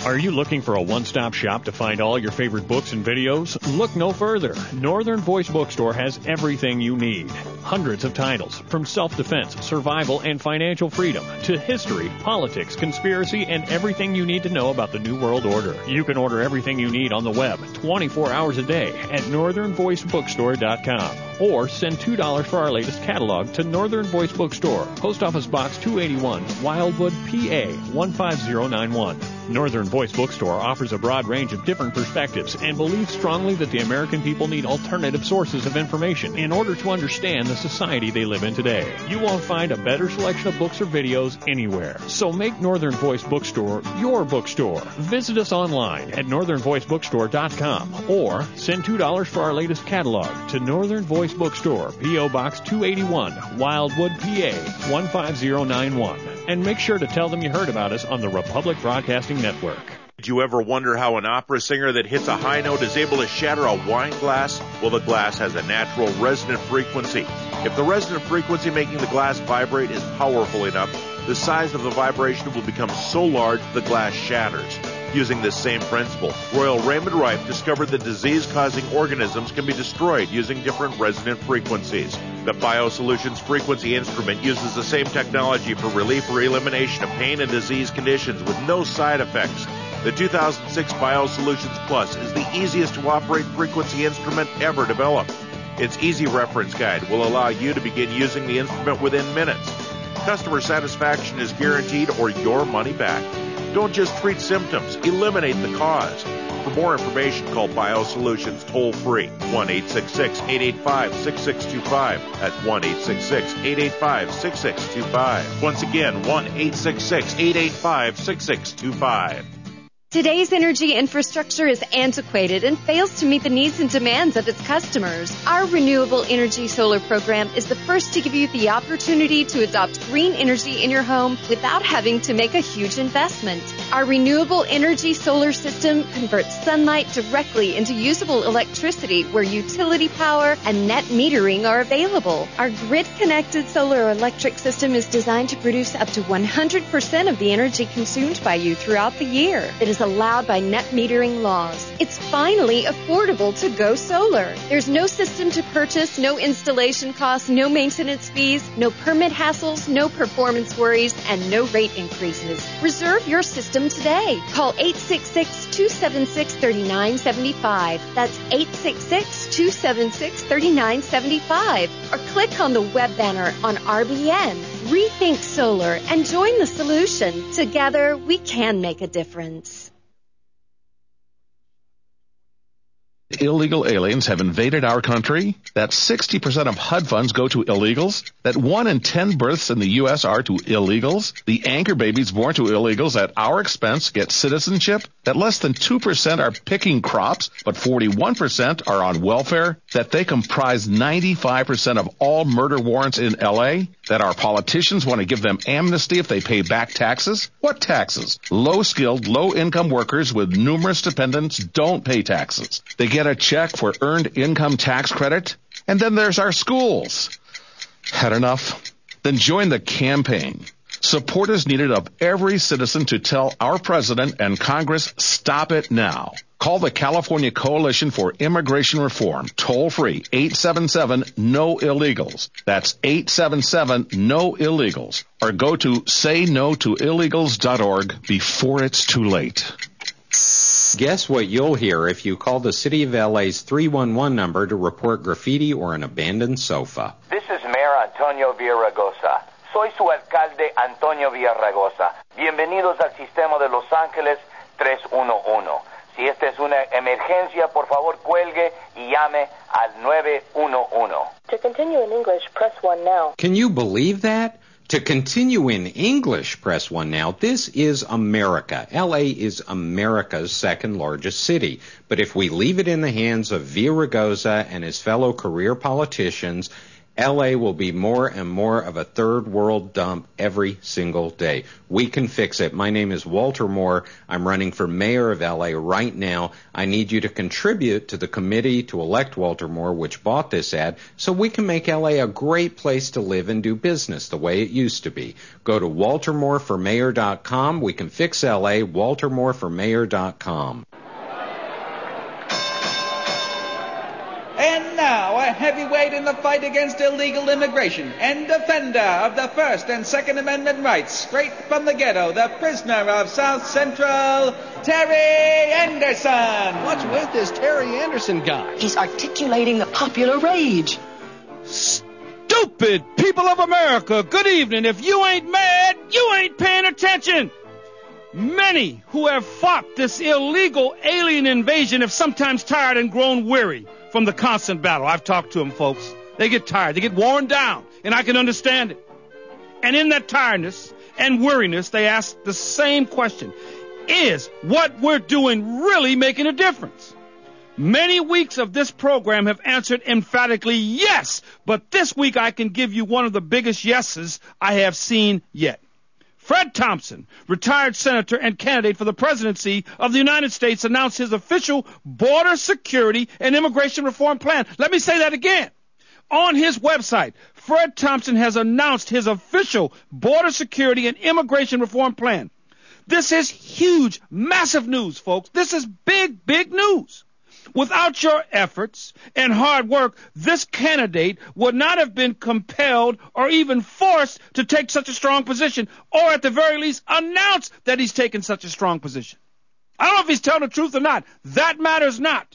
Are you looking for a one-stop shop to find all your favorite books and videos? Look no further. Northern Voice Bookstore has everything you need. Hundreds of titles, from self-defense, survival, and financial freedom, to history, politics, conspiracy, and everything you need to know about the New World Order. You can order everything you need on the web 24 hours a day at northernvoicebookstore.com. Or send $2 for our latest catalog to Northern Voice Bookstore, Post Office Box 281, Wildwood, PA 15091. Northern Voice Bookstore offers a broad range of different perspectives and believes strongly that the American people need alternative sources of information in order to understand the society they live in today. You won't find a better selection of books or videos anywhere. So make Northern Voice Bookstore your bookstore. Visit us online at northernvoicebookstore.com or send $2 for our latest catalog to Northern Voice Bookstore, P.O. Box 281, Wildwood, PA 15091. And make sure to tell them you heard about us on the Republic Broadcasting Network. Did you ever wonder how an opera singer that hits a high note is able to shatter a wine glass? Well, the glass has a natural resonant frequency. If the resonant frequency making the glass vibrate is powerful enough, the size of the vibration will become so large the glass shatters. Using this same principle, Royal Raymond Rife discovered that disease-causing organisms can be destroyed using different resonant frequencies. The BioSolutions frequency instrument uses the same technology for relief or elimination of pain and disease conditions with no side effects. The 2006 BioSolutions Plus is the easiest to operate frequency instrument ever developed. Its easy reference guide will allow you to begin using the instrument within minutes. Customer satisfaction is guaranteed or your money back. Don't just treat symptoms, eliminate the cause. For more information, call BioSolutions toll-free, 1-866-885-6625. That's 1-866-885-6625. Once again, 1-866-885-6625. Today's energy infrastructure is antiquated and fails to meet the needs and demands of its customers. Our Renewable Energy Solar program is the first to give you the opportunity to adopt green energy in your home without having to make a huge investment. Our Renewable Energy Solar system converts sunlight directly into usable electricity where utility power and net metering are available. Our grid-connected solar electric system is designed to produce up to 100% of the energy consumed by you throughout the year. It is allowed by net metering laws. It's finally affordable to go solar. There's no system to purchase, no installation costs, no maintenance fees, no permit hassles, no performance worries, and no rate increases. Reserve your system today. Call 866-276-3975. That's 866-276-3975. Or click on the web banner on RBN. Rethink solar and join the solution. Together, we can make a difference. Illegal aliens have invaded our country, that 60% of HUD funds go to illegals, that 1 in 10 births in the U.S. are to illegals, the anchor babies born to illegals at our expense get citizenship, that less than 2% are picking crops, but 41% are on welfare, that they comprise 95% of all murder warrants in L.A., that our politicians want to give them amnesty if they pay back taxes? What taxes? Low-skilled, low-income workers with numerous dependents don't pay taxes. They get a check for earned income tax credit, and then there's our schools. Had enough? Then join the campaign. Support is needed of every citizen to tell our president and Congress, stop it now. Call the California Coalition for Immigration Reform, toll-free, 877-NO-ILLEGALS. That's 877-NO-ILLEGALS. Or go to saynotoillegals.org before it's too late. Guess what you'll hear if you call the City of LA's 311 number to report graffiti or an abandoned sofa. This is Mayor Antonio Villaraigosa. Soy su alcalde Antonio Villaraigosa. Bienvenidos al sistema de Los Ángeles 311. Si esta es una emergencia, por favor cuelgue y llame al 911. To continue in English, press 1 now. Can you believe that? To continue in English, press 1 now. This is America. LA is America's second largest city. But if we leave it in the hands of Villaraigosa and his fellow career politicians, LA will be more and more of a third world dump every single day. We can fix it. My name is Walter Moore. I'm running for mayor of LA right now. I need you to contribute to the committee to elect Walter Moore, which bought this ad, so we can make LA a great place to live and do business the way it used to be. Go to waltermooreformayor.com. We can fix LA, waltermooreformayor.com. And now, a heavyweight in the fight against illegal immigration and defender of the First and Second Amendment rights, straight from the ghetto, the prisoner of South Central, Terry Anderson. What's with this Terry Anderson guy? He's articulating the popular rage. Stupid people of America, good evening. If you ain't mad, you ain't paying attention. Many who have fought this illegal alien invasion have sometimes tired and grown weary from the constant battle. I've talked to them, folks. They get tired. They get worn down, and I can understand it. And in that tiredness and weariness, they ask the same question. Is what we're doing really making a difference? Many weeks of this program have answered emphatically yes, but this week I can give you one of the biggest yeses I have seen yet. Fred Thompson, retired senator and candidate for the presidency of the United States, announced his official border security and immigration reform plan. Let me say that again. On his website, Fred Thompson has announced his official border security and immigration reform plan. This is huge, massive news, folks. This is big, big news. Without your efforts and hard work, this candidate would not have been compelled or even forced to take such a strong position, or at the very least announce that he's taken such a strong position. I don't know if he's telling the truth or not. That matters not.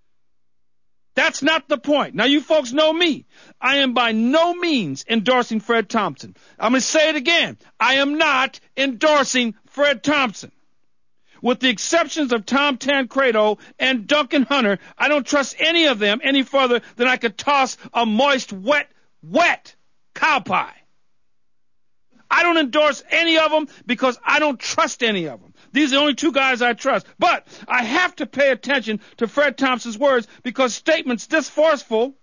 That's not the point. Now, you folks know me. I am by no means endorsing Fred Thompson. I'm going to say it again. I am not endorsing Fred Thompson. With the exceptions of Tom Tancredo and Duncan Hunter, I don't trust any of them any further than I could toss a moist, wet cow pie. I don't endorse any of them because I don't trust any of them. These are the only two guys I trust. But I have to pay attention to Fred Thompson's words because statements this forceful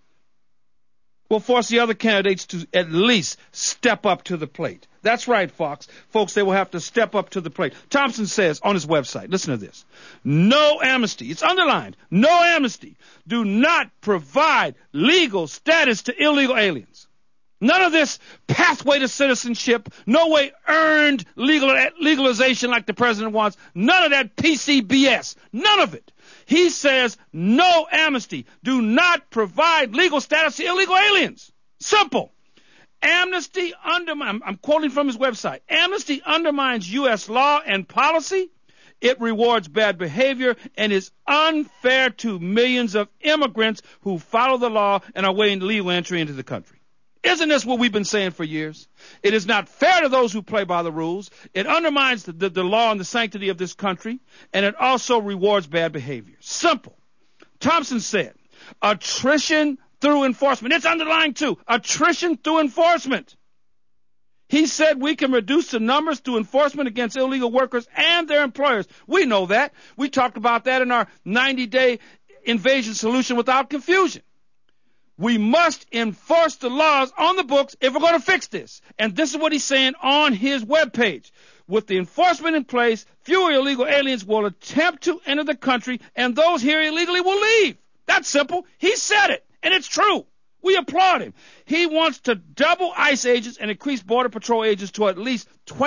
will force the other candidates to at least step up to the plate. That's right, Folks, they will have to step up to the plate. Thompson says on his website, listen to this, no amnesty. It's underlined, no amnesty. Do not provide legal status to illegal aliens. None of this pathway to citizenship, no way earned legalization like the president wants, none of that PCBS, none of it. He says no amnesty. Do not provide legal status to illegal aliens. Simple. Amnesty I'm quoting from his website. Amnesty undermines U.S. law and policy. It rewards bad behavior and is unfair to millions of immigrants who follow the law and are waiting legal entry into the country. Isn't this what we've been saying for years? It is not fair to those who play by the rules. It undermines the law and the sanctity of this country, and it also rewards bad behavior. Simple. Thompson said, attrition through enforcement. It's underlined too. Attrition through enforcement. He said we can reduce the numbers through enforcement against illegal workers and their employers. We know that. We talked about that in our 90-day invasion solution without confusion. We must enforce the laws on the books if we're going to fix this. And this is what he's saying on his webpage. With the enforcement in place, fewer illegal aliens will attempt to enter the country, and those here illegally will leave. That's simple. He said it, and it's true. We applaud him. He wants to double ICE agents and increase Border Patrol agents to at least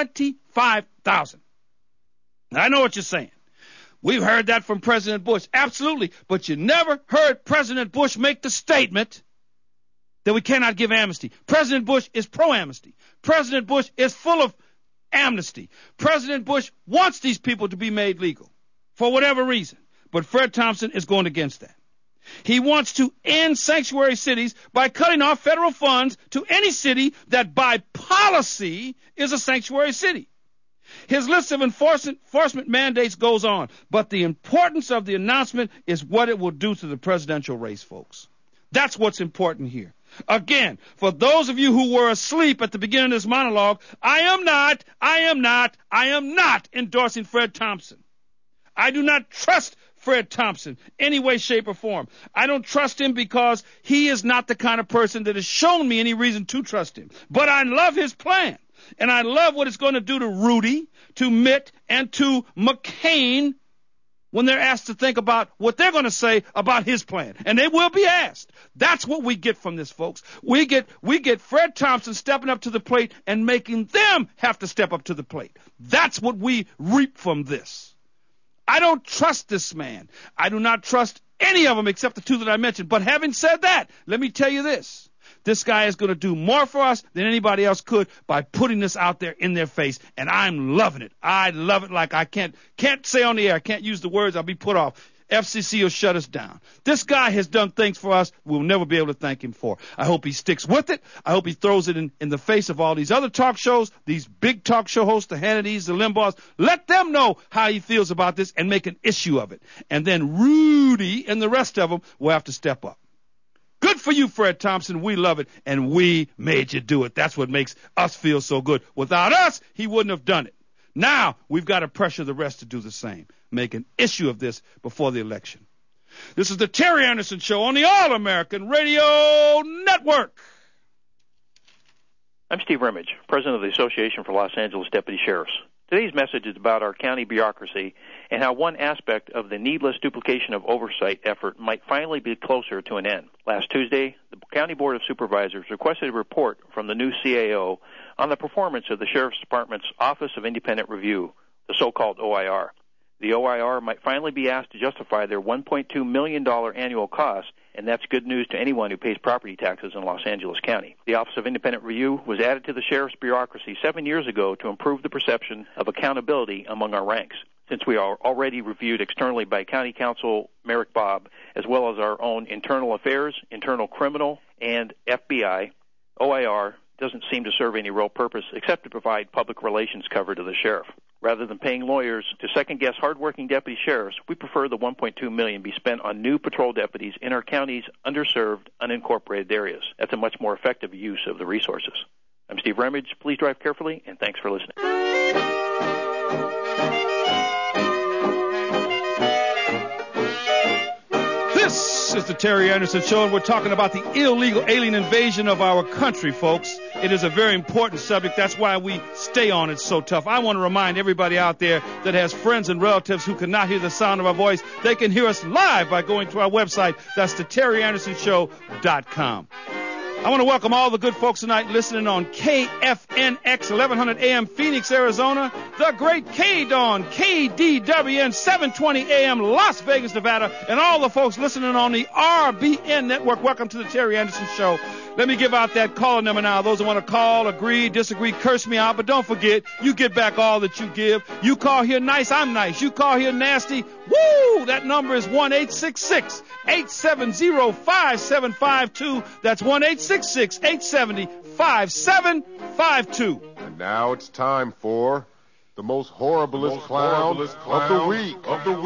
25,000. Now, I know what you're saying. We've heard that from President Bush. Absolutely. But you never heard President Bush make the statement that we cannot give amnesty. President Bush is pro-amnesty. President Bush is full of amnesty. President Bush wants these people to be made legal for whatever reason. But Fred Thompson is going against that. He wants to end sanctuary cities by cutting off federal funds to any city that by policy is a sanctuary city. His list of enforcement mandates goes on, but the importance of the announcement is what it will do to the presidential race, folks. That's what's important here. Again, for those of you who were asleep at the beginning of this monologue, I am not endorsing Fred Thompson. I do not trust Fred Thompson, any way, shape, or form. I don't trust him because he is not the kind of person that has shown me any reason to trust him. But I love his plan, and I love what it's going to do to Rudy, to Mitt, and to McCain when they're asked to think about what they're going to say about his plan. And they will be asked. That's what we get from this, folks. We get Fred Thompson stepping up to the plate and making them have to step up to the plate. That's what we reap from this. I don't trust this man. I do not trust any of them except the two that I mentioned. But having said that, let me tell you this. This guy is going to do more for us than anybody else could by putting this out there in their face, and I'm loving it. I love it like I can't say on the air. I can't use the words. I'll be put off. FCC will shut us down. This guy has done things for us we'll never be able to thank him for. I hope he sticks with it. I hope he throws it in the face of all these other talk shows, these big talk show hosts, the Hannitys, the Limbaughs. Let them know how he feels about this and make an issue of it. And then Rudy and the rest of them will have to step up. Good for you, Fred Thompson. We love it, and we made you do it. That's what makes us feel so good. Without us, he wouldn't have done it. Now, we've got to pressure the rest to do the same. Make an issue of this before the election. This is the Terry Anderson Show on the All-American Radio Network. I'm Steve Remage, president of the Association for Los Angeles Deputy Sheriffs. Today's message is about our county bureaucracy and how one aspect of the needless duplication of oversight effort might finally be closer to an end. Last Tuesday, the County Board of Supervisors requested a report from the new CAO on the performance of the Sheriff's Department's Office of Independent Review, the so-called OIR. The OIR might finally be asked to justify their $1.2 million annual cost, and that's good news to anyone who pays property taxes in Los Angeles County. The Office of Independent Review was added to the sheriff's bureaucracy 7 years ago to improve the perception of accountability among our ranks. Since we are already reviewed externally by County Counsel Merrick Bobb, as well as our own internal affairs, internal criminal, and FBI, OIR doesn't seem to serve any real purpose except to provide public relations cover to the sheriff. Rather than paying lawyers to second-guess hardworking deputy sheriffs, we prefer the $1.2 million be spent on new patrol deputies in our county's underserved, unincorporated areas. That's a much more effective use of the resources. I'm Steve Remage. Please drive carefully, and thanks for listening. This is the Terry Anderson Show, and we're talking about the illegal alien invasion of our country, folks. It is a very important subject. That's why we stay on it so tough. I want to remind everybody out there that has friends and relatives who cannot hear the sound of our voice, they can hear us live by going to our website. That's the TerryAndersonShow.com. I want to welcome all the good folks tonight listening on KFNX 1100 AM Phoenix, Arizona, the great K-Dawn, KDWN 720 AM Las Vegas, Nevada, and all the folks listening on the RBN network. Welcome to the Terry Anderson Show. Let me give out that call number now. Those who want to call, agree, disagree, curse me out, but don't forget, you get back all that you give. You call here nice, I'm nice. You call here nasty, woo! That number is 1-866-870-5752. That's 1-866-870-5752. And now it's time for the most horriblest clown of the week.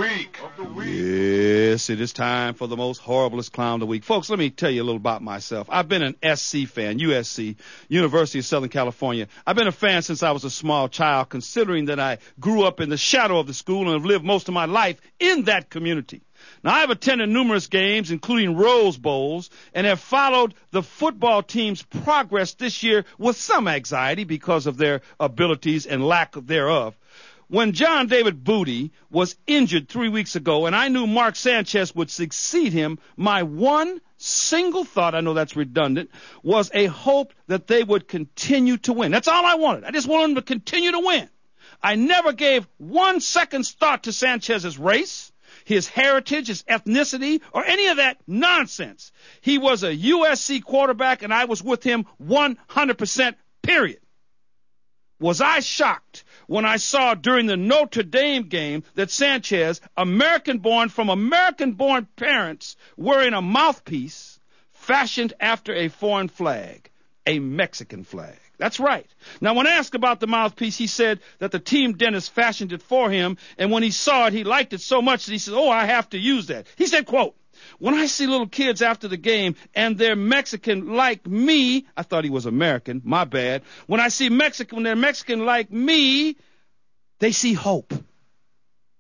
Yes, it is time for the most horriblest clown of the week. Folks, let me tell you a little about myself. I've been an SC fan, USC, University of Southern California. I've been a fan since I was a small child, considering that I grew up in the shadow of the school and have lived most of my life in that community. Now, I've attended numerous games, including Rose Bowls, and have followed the football team's progress this year with some anxiety because of their abilities and lack thereof. When John David Booty was injured 3 weeks ago and I knew Mark Sanchez would succeed him, my one single thought, I know that's redundant, was a hope that they would continue to win. That's all I wanted. I just wanted them to continue to win. I never gave 1 second's thought to Sanchez's race, his heritage, his ethnicity, or any of that nonsense. He was a USC quarterback, and I was with him 100%, period. Was I shocked when I saw during the Notre Dame game that Sanchez, American-born from American-born parents, wearing a mouthpiece fashioned after a foreign flag, a Mexican flag. That's right. Now, when asked about the mouthpiece, he said that the team dentist fashioned it for him, and when he saw it, he liked it so much that he said, "Oh, I have to use that." He said, quote, "When I see little kids after the game and they're Mexican like me," I thought he was American, my bad. When I see when they're Mexican like me, they see hope.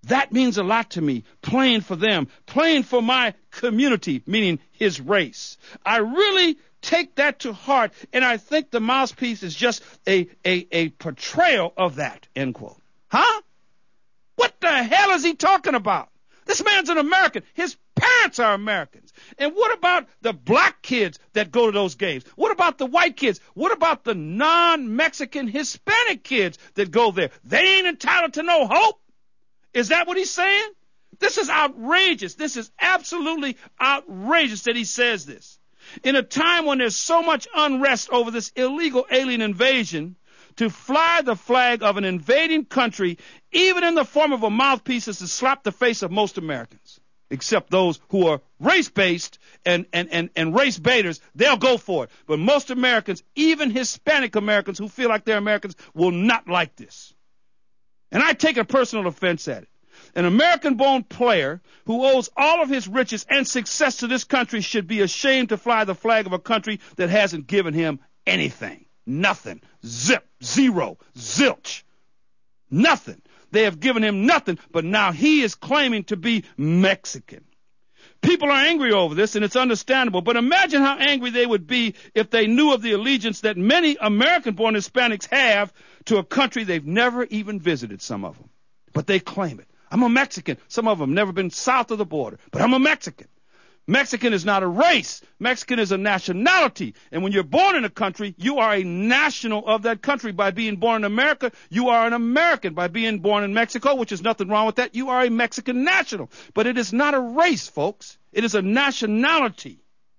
That means a lot to me, playing for them, playing for my community, meaning his race. I really take that to heart, and I think the mouthpiece is just a portrayal of that, end quote. Huh? What the hell is he talking about? This man's an American. His parents are Americans. And what about the black kids that go to those games? What about the white kids? What about the non-Mexican Hispanic kids that go there? They ain't entitled to no hope? Is that what he's saying? This is outrageous. This is absolutely outrageous that he says this. In a time when there's so much unrest over this illegal alien invasion, to fly the flag of an invading country, even in the form of a mouthpiece, is to slap the face of most Americans, except those who are race-based and race baiters. They'll go for it. But most Americans, even Hispanic Americans who feel like they're Americans, will not like this. And I take a personal offense at it. An American-born player who owes all of his riches and success to this country should be ashamed to fly the flag of a country that hasn't given him anything. Nothing. Zip. Zero. Zilch. Nothing. They have given him nothing, but now he is claiming to be Mexican. People are angry over this, and it's understandable, but imagine how angry they would be if they knew of the allegiance that many American-born Hispanics have to a country they've never even visited, some of them. But they claim it. I'm a Mexican. Some of them never been south of the border, but I'm a Mexican. Mexican is not a race. Mexican is a nationality. And when you're born in a country, you are a national of that country. By being born in America, you are an American. By being born in Mexico, which is nothing wrong with that, you are a Mexican national. But it is not a race, folks. It is a nationality.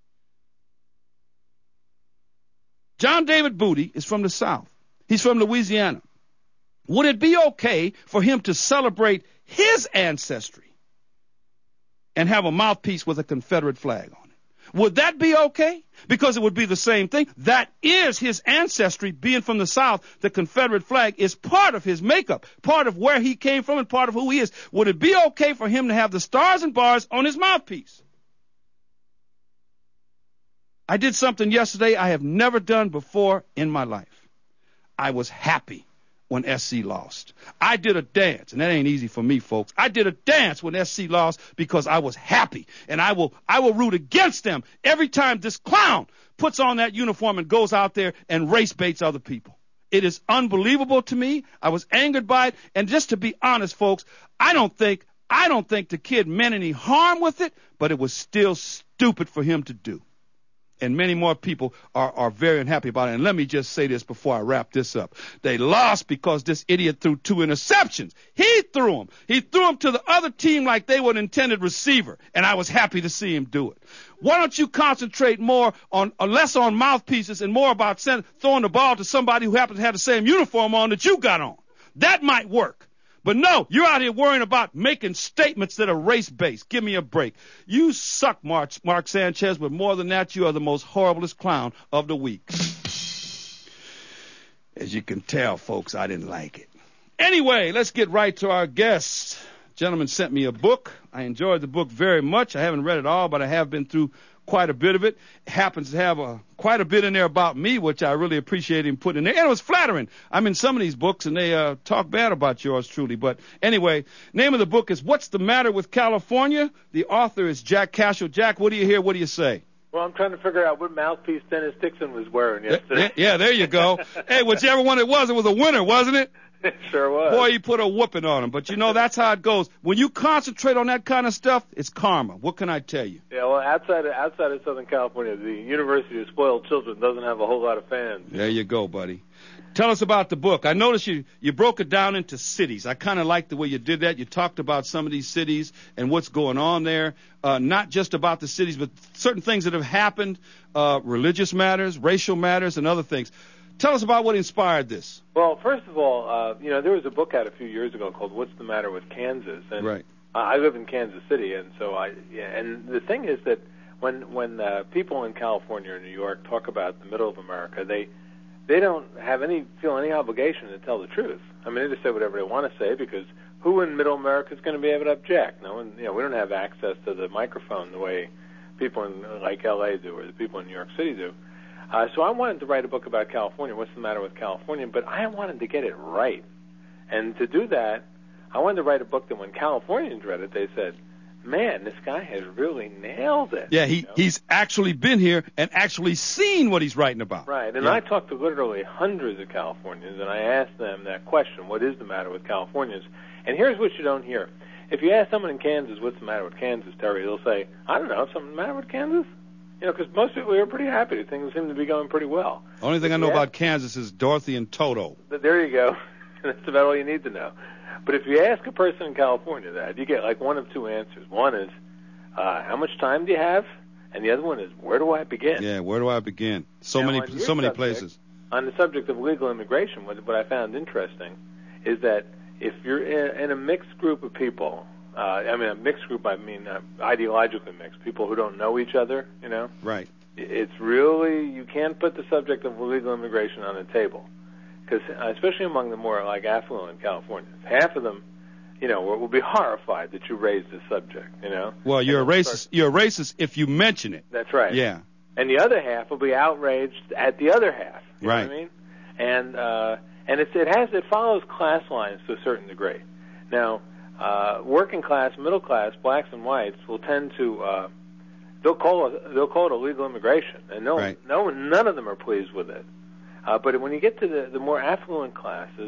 John David Booty is from the South. He's from Louisiana. Would it be okay for him to celebrate his ancestry and have a mouthpiece with a Confederate flag on it? Would that be okay? Because it would be the same thing. That is his ancestry. Being from the South, the Confederate flag is part of his makeup, part of where he came from and part of who he is. Would it be okay for him to have the stars and bars on his mouthpiece? I did something yesterday I have never done before in my life. I was happy when SC lost. I did a dance, and that ain't easy for me, folks. I did a dance when SC lost because I was happy, and I will root against them every time this clown puts on that uniform and goes out there and race baits other people. It is unbelievable to me. I was angered by it, and just to be honest, folks, I don't think the kid meant any harm with it, but it was still stupid for him to do. And many more people are very unhappy about it. And let me just say this before I wrap this up. They lost because this idiot threw 2 interceptions. He threw them. He threw them to the other team like they were an intended receiver. And I was happy to see him do it. Why don't you concentrate less on mouthpieces and more about throwing the ball to somebody who happens to have the same uniform on that you got on? That might work. But no, you're out here worrying about making statements that are race-based. Give me a break. You suck, Mark Sanchez, but more than that, you are the most horriblest clown of the week. As you can tell, folks, I didn't like it. Anyway, let's get right to our guest. Gentleman sent me a book. I enjoyed the book very much. I haven't read it all, but I have been through quite a bit of it. It happens to have quite a bit in there about me, which I really appreciate him putting in there. And it was flattering. I'm in some of these books, and they talk bad about yours truly. But anyway, name of the book is What's the Matter with California? The author is Jack Cashel. Jack, what do you hear? What do you say? Well, I'm trying to figure out what mouthpiece Dennis Dixon was wearing yesterday. Yeah, there you go. Hey, whichever one it was a winner, wasn't it? It sure was. Boy, you put a whooping on him. But, that's how it goes. When you concentrate on that kind of stuff, it's karma. What can I tell you? Yeah, well, outside of Southern California, the University of Spoiled Children doesn't have a whole lot of fans. There you go, buddy. Tell us about the book. I noticed you broke it down into cities. I kind of like the way you did that. You talked about some of these cities and what's going on there, not just about the cities, but certain things that have happened, religious matters, racial matters, and other things. Tell us about what inspired this. Well, first of all, there was a book out a few years ago called What's the Matter with Kansas? And right. I live in Kansas City, and so and the thing is that when people in California or New York talk about the middle of America, they don't feel any obligation to tell the truth. I mean, they just say whatever they want to say because who in Middle America is going to be able to object? No one, we don't have access to the microphone the way people in like L.A. do or the people in New York City do. So I wanted to write a book about California, What's the Matter with California, but I wanted to get it right. And to do that, I wanted to write a book that when Californians read it, they said, man, this guy has really nailed it. Yeah, he's actually been here and actually seen what he's writing about. Right, and I talked to literally hundreds of Californians, and I asked them that question, what is the matter with Californians? And here's what you don't hear. If you ask someone in Kansas, what's the matter with Kansas, Terry, they'll say, I don't know, something the matter with Kansas? You know, because most people here are pretty happy. Things seem to be going pretty well. Only thing I know about Kansas is Dorothy and Toto. There you go. That's about all you need to know. But if you ask a person in California that, you get like one of two answers. One is, how much time do you have? And the other one is, where do I begin? Yeah, where do I begin? So many places. On the subject of legal immigration, what I found interesting is that if you're in a mixed group of people, a mixed group, I mean ideologically mixed, people who don't know each other, you know? Right. It's really, you can't put the subject of legal immigration on the table. Because especially among the more like affluent Californians, half of them, you know, will be horrified that you raised this subject. You know. Well, you're a racist. You're a racist if you mention it. That's right. Yeah. And the other half will be outraged at the other half. You right. know what I mean? And it follows class lines to a certain degree. Now, working class, middle class, blacks and whites will tend to they'll call it illegal immigration, and none of them are pleased with it. But when you get to the more affluent classes,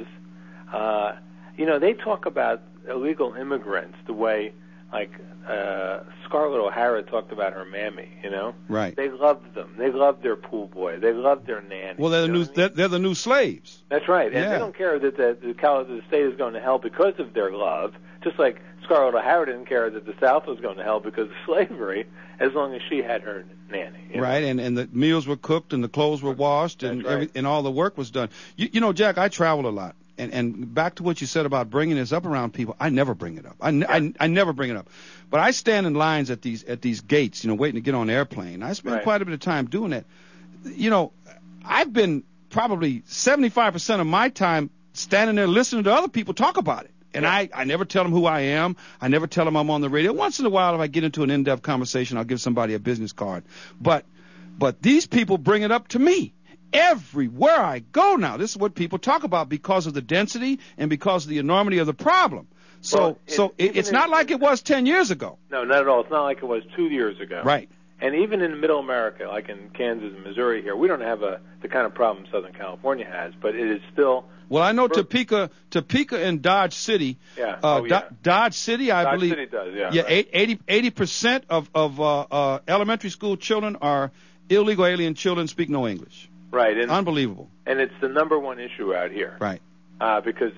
you know, they talk about illegal immigrants the way, like, Scarlett O'Hara talked about her mammy, you know? Right. They loved them. They loved their pool boy. They loved their nanny. Well, they're the new slaves. That's right. And they don't care that the state is going to hell because of their love, just like Scarlett O'Hara didn't care that the South was going to hell because of slavery, as long as she had her nanny. Right, and the meals were cooked and the clothes were washed and and all the work was done. You know, Jack, I travel a lot. And back to what you said about bringing this up around people, I never bring it up. I never bring it up. But I stand in lines at these gates, you know, waiting to get on an airplane. I spend quite a bit of time doing that. You know, I've been probably 75% of my time standing there listening to other people talk about it. And I never tell them who I am. I never tell them I'm on the radio. Once in a while, if I get into an in-depth conversation, I'll give somebody a business card. But these people bring it up to me. Everywhere I go now, this is what people talk about because of the density and because of the enormity of the problem. So it's not like it was 10 years ago. No, not at all. It's not like it was 2 years ago. Right. And even in middle America, like in Kansas and Missouri here, we don't have the kind of problem Southern California has, but it is still... Well, I know Topeka and Dodge City. Yeah. Dodge City, I believe. Dodge City does, yeah. Yeah, right. 80% of elementary school children are illegal alien children, speak no English. Right. And, unbelievable. And it's the number one issue out here. Right. Because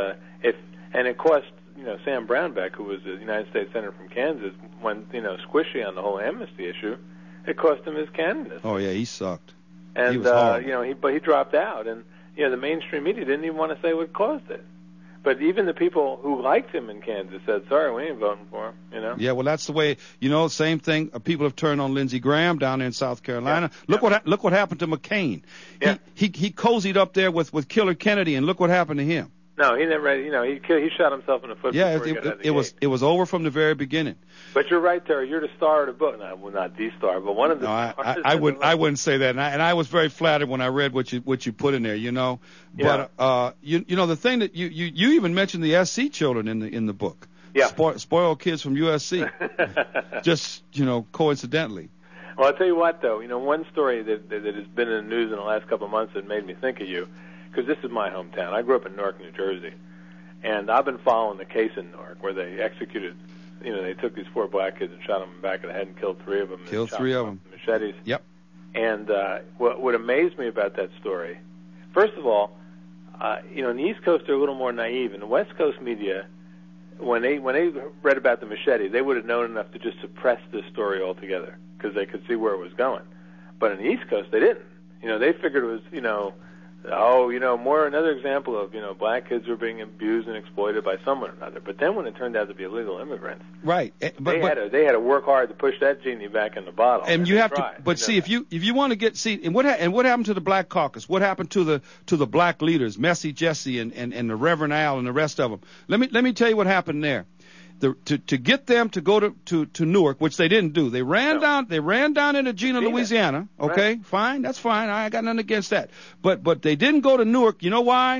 it cost, you know, Sam Brownback, who was the United States Senator from Kansas, when, you know, squishy on the whole amnesty issue, it cost him his candidacy. Oh yeah, he sucked. And he was horrible. You know, but he dropped out, and you know, the mainstream media didn't even want to say what caused it. But even the people who liked him in Kansas said, sorry, we ain't voting for him, you know? Yeah, well, that's the way, you know, same thing. People have turned on Lindsey Graham down there in South Carolina. Yeah. Look what happened to McCain. Yeah. He cozied up there with Killer Kennedy, and look what happened to him. No, he never, you know, he shot himself in the foot. Yeah, before he got out of the gate. It was over from the very beginning. But you're right, Terry. You're the star of the book. No, well, not the star, but one of the. No, I wouldn't say that. And I was very flattered when I read what you put in there. You know, yeah. But you know the thing that you even mentioned the SC children in the book. Yeah. Spoiled kids from USC. Just, you know, coincidentally. Well, I'll tell you what, though. You know, one story that has been in the news in the last couple of months that made me think of you, because this is my hometown. I grew up in Newark, New Jersey. And I've been following the case in Newark where they executed, you know, they took these 4 black kids and shot them in the back of the head and killed 3 of them. Killed 3 of them. With machetes. Yep. And what amazed me about that story, first of all, you know, in the East Coast they're a little more naive. In the West Coast media, when they read about the machete, they would have known enough to just suppress this story altogether because they could see where it was going. But in the East Coast they didn't. You know, they figured it was, you know, another example of, you know, black kids were being abused and exploited by someone or another. But then when it turned out to be illegal immigrants, right? They had to work hard to push that genie back in the bottle. And you have to, but see, if you want to get and what happened to the Black Caucus? What happened to the black leaders, Messy Jesse and the Reverend Al and the rest of them? Let me tell you what happened there. To get them to go to Newark, which they didn't do. They ran down into Gina, Louisiana. Okay, right. Fine, that's fine. I got nothing against that. But they didn't go to Newark. You know why?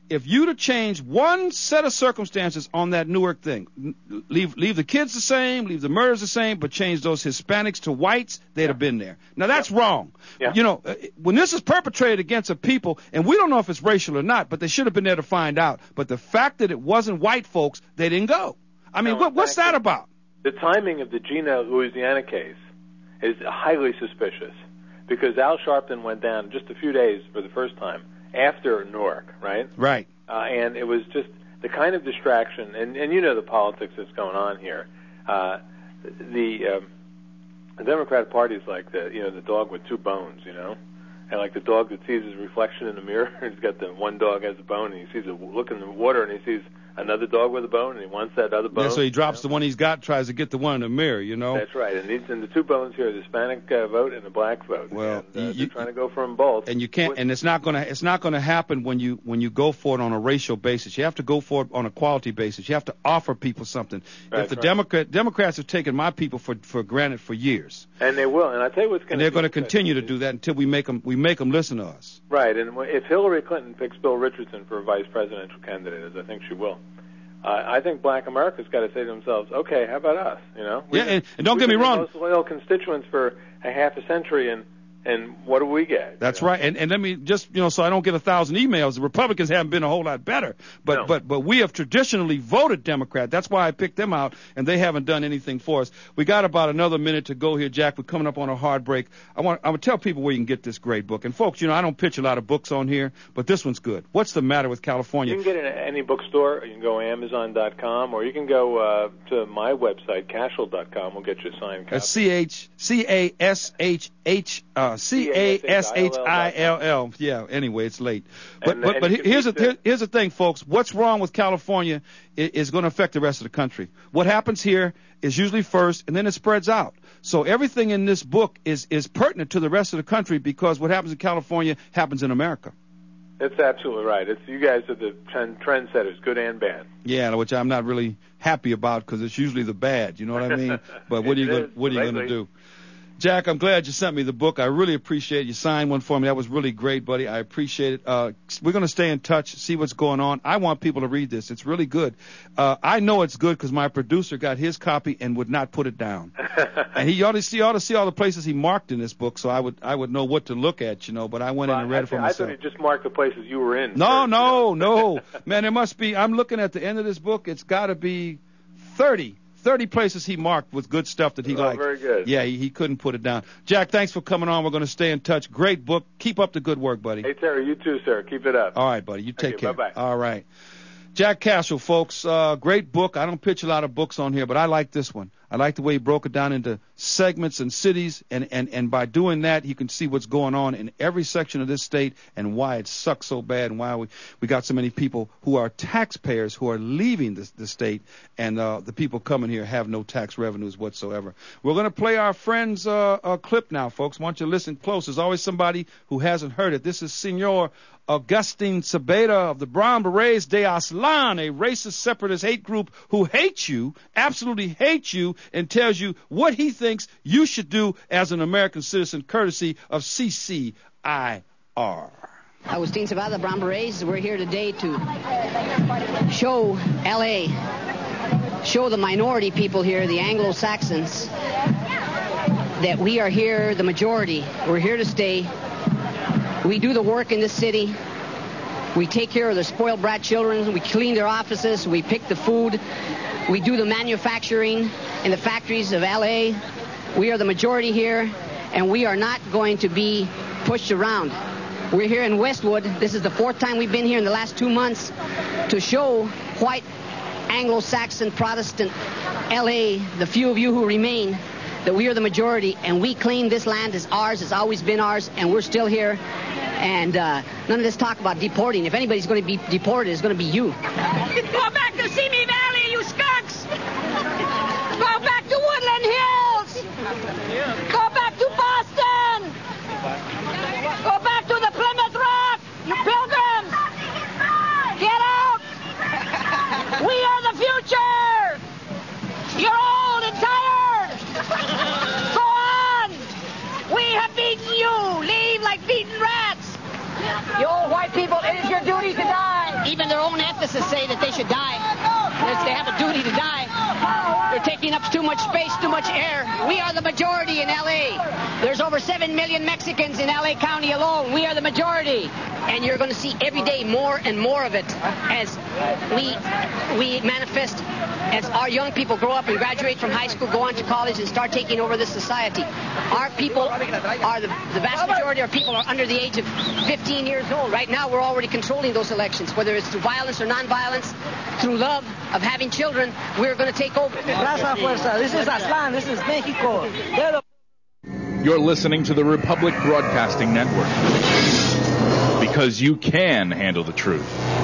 if you to change one set of circumstances on that Newark thing, leave the kids the same, leave the murders the same, but change those Hispanics to whites, they'd have been there. Now, that's wrong. Yeah. You know, when this is perpetrated against a people, and we don't know if it's racial or not, but they should have been there to find out. But the fact that it wasn't white folks, they didn't go. I mean, what's that about? The timing of the Gina, Louisiana case is highly suspicious because Al Sharpton went down just a few days for the first time after Newark, right? Right. And it was just the kind of distraction, and you know the politics that's going on here. The Democratic Party is like the dog with two bones, you know, and like the dog that sees his reflection in the mirror. He's got the one dog has a bone, and he sees a look in the water, and he sees another dog with a bone, and he wants that other bone. Yeah, so he drops the one he's got, tries to get the one in the mirror, you know. That's right, and the two bones here are the Hispanic vote and the black vote. Well, and, they're trying to go for them both. And you can't, and it's not gonna happen when you go for it on a racial basis. You have to go for it on a quality basis. You have to offer people something. That's if the Democrats have taken my people for granted for years, and they will, and I tell you what's going to, and they're going to continue to do that until we make them listen to us. Right, and if Hillary Clinton picks Bill Richardson for a vice presidential candidate, as I think she will. I think Black America's got to say to themselves, "Okay, how about us?" You know, and don't get me wrong, we've been the most loyal constituents for a half a century, and what do we get? That's right. And let me just, so I don't get 1,000 emails. The Republicans haven't been a whole lot better, but we have traditionally voted Democrat. That's why I picked them out, and they haven't done anything for us. We got about another minute to go here, Jack. We're coming up on a hard break. I want to tell people where you can get this great book. And folks, I don't pitch a lot of books on here, but this one's good. What's the Matter with California? You can get it at any bookstore. You can go Amazon.com, or you can go to my website, Cashel.com. We'll get you a signed copy. That's CASHILL. Yeah. Anyway, it's late. But here's the thing, folks. What's wrong with California is going to affect the rest of the country. What happens here is usually first, and then it spreads out. So everything in this book is pertinent to the rest of the country because what happens in California happens in America. That's absolutely right. You guys are the trendsetters, good and bad. Yeah, which I'm not really happy about because it's usually the bad. You know what I mean? But what are you going to do? Jack, I'm glad you sent me the book. I really appreciate it. You signed one for me. That was really great, buddy. I appreciate it. We're going to stay in touch, see what's going on. I want people to read this. It's really good. I know it's good because my producer got his copy and would not put it down. And he ought to see all the places he marked in this book, so I would know what to look at, But I went in and read it for myself. I thought he just marked the places you were in. No. Man, there must be. I'm looking at the end of this book. It's got to be 30 places he marked with good stuff that he liked. Very good. Yeah, he couldn't put it down. Jack, thanks for coming on. We're going to stay in touch. Great book. Keep up the good work, buddy. Hey, Terry, you too, sir. Keep it up. All right, buddy. You take care. Bye-bye. All right. Jack Cashel, folks. Great book. I don't pitch a lot of books on here, but I like this one. I like the way he broke it down into segments and cities, and by doing that, you can see what's going on in every section of this state and why it sucks so bad and why we got so many people who are taxpayers who are leaving the state, and the people coming here have no tax revenues whatsoever. We're going to play our friend's clip now, folks. I want you to listen close. There's always somebody who hasn't heard it. This is Senor Augustine Cepeda of the Brown Berets de Aztlán, a racist separatist hate group who hates you, absolutely hates you, and tells you what he thinks you should do as an American citizen, courtesy of CCIR. Agustin Cepeda, the Brown Berets. We're here today to show L.A., show the minority people here, the Anglo-Saxons, that we are here, the majority. We're here to stay. We do the work in this city. We take care of the spoiled brat children. We clean their offices. We pick the food. We do the manufacturing in the factories of L.A. We are the majority here, and we are not going to be pushed around. We're here in Westwood. This is the fourth time we've been here in the last 2 months to show white Anglo-Saxon Protestant L.A., the few of you who remain, that we are the majority, and we claim this land is ours. It's always been ours, and we're still here. And none of this talk about deporting. If anybody's going to be deported, it's going to be you. Go back to Simi Valley, you skunks! Go back to Woodland Hills! Go back to Boston! Go back to the Plymouth Rock, you pilgrims! Get out! We are the future! You're old and tired! Go on! We have beaten you! Leave like beaten rats! You old white people, it is your duty to die. Even ready to die. They're taking up too much space, too much air. We are the majority in L.A. There's over 7 million Mexicans in L.A. County alone. We are the majority. And you're going to see every day more and more of it as we manifest, as our young people grow up and graduate from high school, go on to college, and start taking over this society. Our people are the vast majority of our people are under the age of 15 years old. Right now, we're already controlling those elections, whether it's through violence or nonviolence, through love of having children. We're going to take over. Raza Fuerza. This is Aslan. This is Mexico. You're listening to the Republic Broadcasting Network, because you can handle the truth.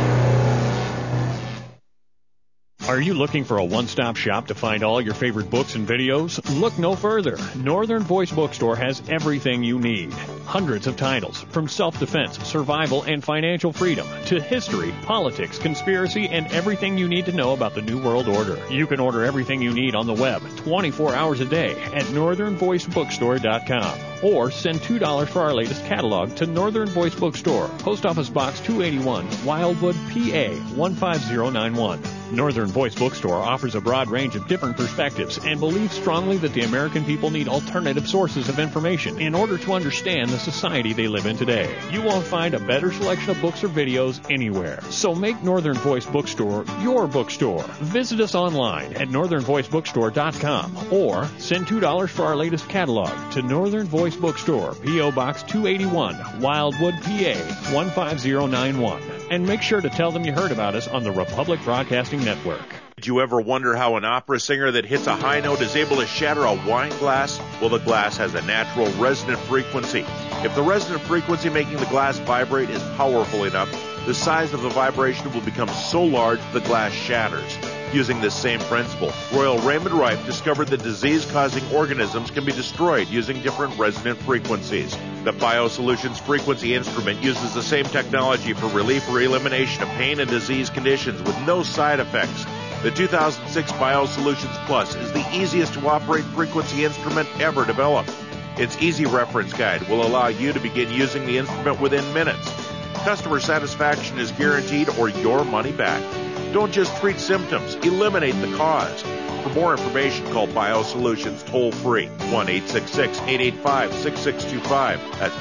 Are you looking for a one-stop shop to find all your favorite books and videos? Look no further. Northern Voice Bookstore has everything you need. Hundreds of titles, from self-defense, survival, and financial freedom, to history, politics, conspiracy, and everything you need to know about the New World Order. You can order everything you need on the web 24 hours a day at northernvoicebookstore.com. Or send $2 for our latest catalog to Northern Voice Bookstore, Post Office Box 281, Wildwood, PA 15091. Northern Voice Bookstore offers a broad range of different perspectives and believes strongly that the American people need alternative sources of information in order to understand the society they live in today. You won't find a better selection of books or videos anywhere. So make Northern Voice Bookstore your bookstore. Visit us online at northernvoicebookstore.com or send $2 for our latest catalog to Northern Voice Bookstore, P.O. Box 281, Wildwood, PA 15091. And make sure to tell them you heard about us on the Republic Broadcasting Network. Did you ever wonder how an opera singer that hits a high note is able to shatter a wine glass? Well, the glass has a natural resonant frequency. If the resonant frequency making the glass vibrate is powerful enough, the size of the vibration will become so large the glass shatters. Using this same principle, Royal Raymond Rife discovered that disease-causing organisms can be destroyed using different resonant frequencies. The BioSolutions frequency instrument uses the same technology for relief or elimination of pain and disease conditions with no side effects. The 2006 BioSolutions Plus is the easiest to operate frequency instrument ever developed. Its easy reference guide will allow you to begin using the instrument within minutes. Customer satisfaction is guaranteed or your money back. Don't just treat symptoms, eliminate the cause. For more information, call BioSolutions toll-free, 1-866-885-6625. That's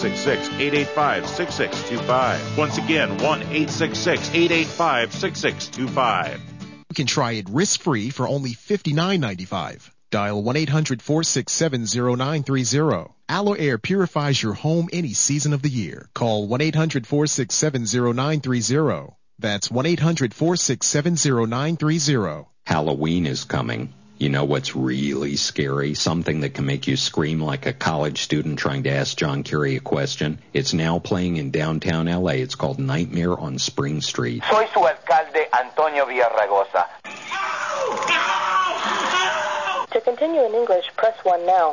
1-866-885-6625. Once again, 1-866-885-6625. You can try it risk-free for only $59.95. Dial 1-800-467-0930. Aloe Air purifies your home any season of the year. Call 1-800-467-0930. That's 1-800-467-0930. Halloween is coming. You know what's really scary? Something that can make you scream like a college student trying to ask John Kerry a question. It's now playing in downtown L.A. It's called Nightmare on Spring Street. Soy su alcalde, Antonio Villaraigosa. To continue in English, press 1 now.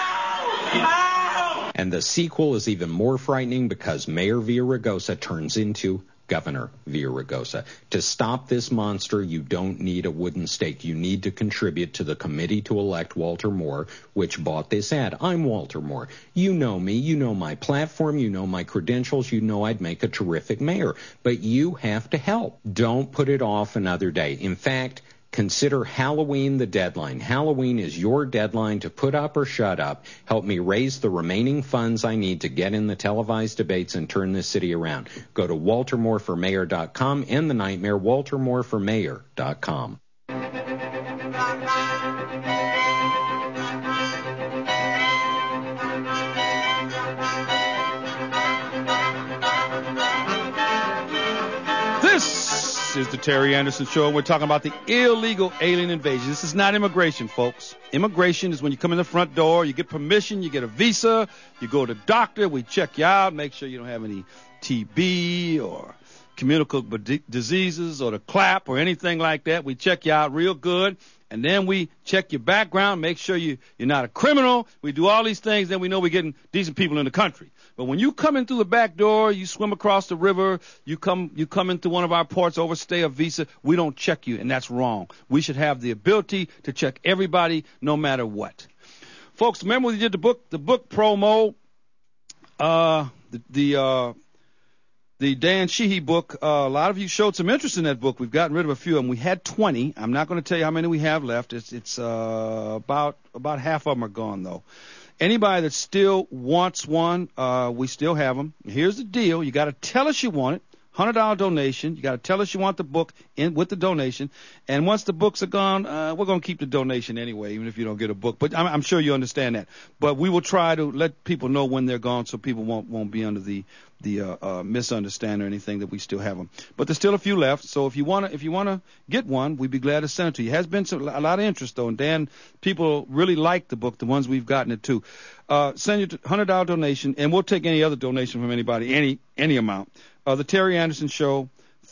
And the sequel is even more frightening because Mayor Villaraigosa turns into Governor Villaraigosa. To stop this monster, you don't need a wooden stake. You need to contribute to the committee to elect Walter Moore, which bought this ad. I'm Walter Moore. You know me. You know my platform. You know my credentials. You know I'd make a terrific mayor. But you have to help. Don't put it off another day. In fact, consider Halloween the deadline. Halloween is your deadline to put up or shut up. Help me raise the remaining funds I need to get in the televised debates and turn this city around. Go to WalterMooreForMayor.com and the nightmare WalterMooreForMayor.com. Is the Terry Anderson Show. We're talking about the illegal alien invasion. This is not immigration, folks. Immigration is when you come in the front door, you get permission, you get a visa, you go to the doctor, we check you out, make sure you don't have any TB or communicable diseases or the clap or anything like that. We check you out real good, and then we check your background, make sure you're not a criminal. We do all these things, then we know we're getting decent people in the country. But when you come in through the back door, you swim across the river, you come into one of our ports, overstay a visa, we don't check you, and that's wrong. We should have the ability to check everybody no matter what. Folks, remember when we did the book promo, the The Dan Sheehy book, a lot of you showed some interest in that book. We've gotten rid of a few of them. We had 20. I'm not going to tell you how many we have left. It's about half of them are gone, though. Anybody that still wants one, we still have them. Here's the deal. You got to tell us you want it. $100 donation. You got to tell us you want the book with the donation. And once the books are gone, we're going to keep the donation anyway, even if you don't get a book. But I'm sure you understand that. But we will try to let people know when they're gone so people won't be under the misunderstanding or anything that we still have them. But there's still a few left. So if you wanna get one, we'd be glad to send it to you. Has been a lot of interest though, and Dan, people really like the book, the ones we've gotten it to. Send your $100 donation, and we'll take any other donation from anybody, any amount. The Terry Anderson Show,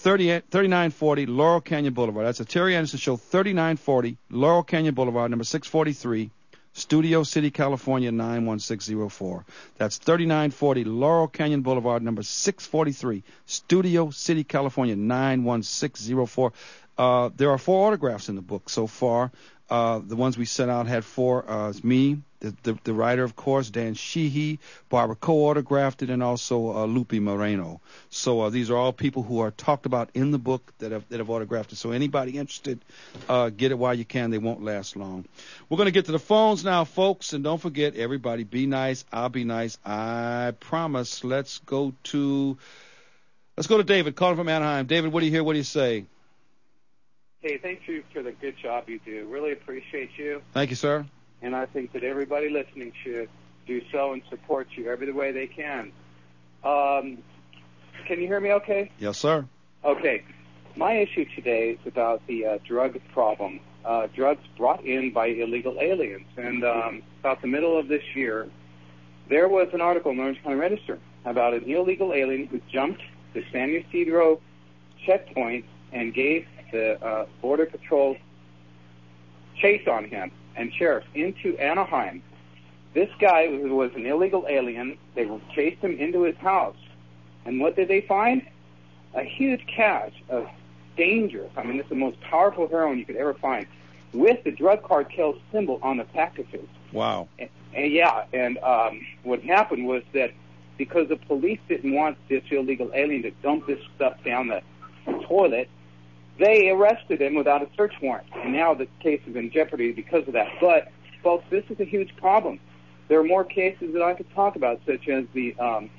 3940 Laurel Canyon Boulevard. That's the Terry Anderson Show, 3940 Laurel Canyon Boulevard, number 643, Studio City, California, 91604. That's 3940 Laurel Canyon Boulevard, number 643, Studio City, California, 91604. There are 4 autographs in the book so far. The ones we sent out had 4. It's me, the writer, of course, Dan Sheehy, Barbara co-autographed it, and also Lupe Moreno. So these are all people who are talked about in the book that have autographed it. So anybody interested, get it while you can. They won't last long. We're going to get to the phones now, folks, and don't forget, everybody, be nice. I'll be nice. I promise. Let's go to David, calling from Anaheim. David, what do you hear? What do you say? Hey, thank you for the good job you do. Really appreciate you. Thank you, sir. And I think that everybody listening should do so and support you every way they can. Can you hear me okay? Yes, sir. Okay. My issue today is about the drug problem. Drugs brought in by illegal aliens. And about the middle of this year, there was an article in the Orange County Register about an illegal alien who jumped the San Ysidro checkpoint and gave the Border Patrol chase on him and sheriff into Anaheim. This guy was an illegal alien. They chased him into his house. And what did they find? A huge cache of dangerous, this is the most powerful heroin you could ever find, with the drug cartel symbol on the packages. Wow. And what happened was that because the police didn't want this illegal alien to dump this stuff down the toilet, they arrested him without a search warrant, and now the case is in jeopardy because of that. But, folks, this is a huge problem. There are more cases that I could talk about, such as the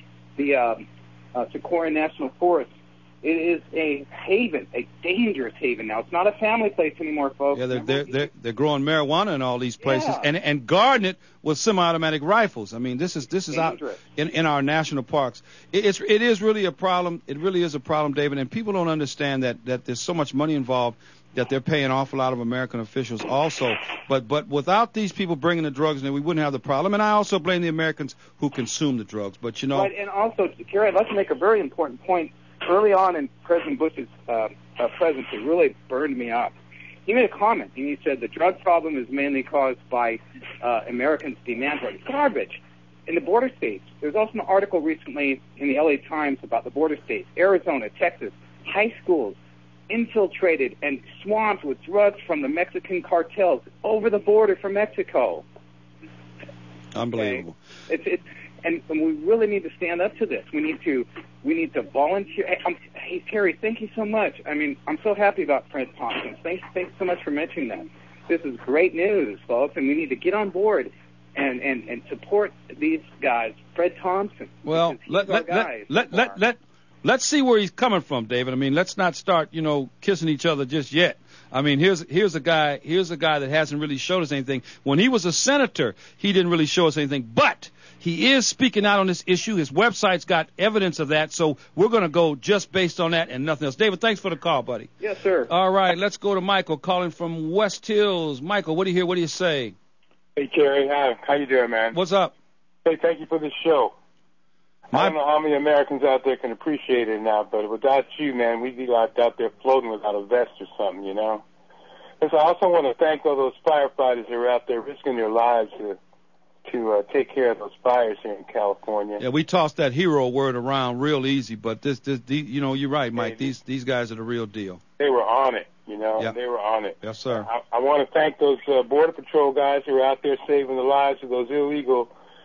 Sequoia National Forest. It is a haven, a dangerous haven now. It's not a family place anymore, folks. Yeah, they're growing marijuana in all these places, and guarding it with semi-automatic rifles. This is out in our national parks. It is really a problem. It really is a problem, David. And people don't understand that there's so much money involved that they're paying an awful lot of American officials also. But without these people bringing the drugs in, we wouldn't have the problem. And I also blame the Americans who consume the drugs. But right, and also, Kerry, I'd like to make a very important point. Early on in President Bush's presidency, really burned me up. He made a comment, and he said the drug problem is mainly caused by Americans' demand for garbage in the border states. There's also an article recently in the LA Times about the border states, Arizona, Texas, high schools infiltrated and swamped with drugs from the Mexican cartels over the border from Mexico. Unbelievable. Okay? And we really need to stand up to this. We need to volunteer. Hey, Terry, thank you so much. I'm so happy about Fred Thompson. Thanks so much for mentioning that. This is great news, folks, and we need to get on board and support these guys. Fred Thompson. Well, let's see where he's coming from, David. Let's not start, kissing each other just yet. Here's a guy that hasn't really showed us anything. When he was a senator, he didn't really show us anything, but he is speaking out on this issue. His website's got evidence of that, so we're going to go just based on that and nothing else. David, thanks for the call, buddy. Yes, sir. All right, let's go to Michael calling from West Hills. Michael, what do you hear? What do you say? Hey, Terry. Hi. How you doing, man? What's up? Hey, thank you for this show. I don't know how many Americans out there can appreciate it now, but without you, man, we'd be out there floating without a vest or something, And so I also want to thank all those firefighters who are out there risking their lives to take care of those fires here in California. Yeah, we tossed that hero word around real easy, but you're right, Mike. These guys are the real deal. They were on it, Yep. They were on it. Yes, sir. I want to thank those Border Patrol guys who are out there saving the lives of those illegal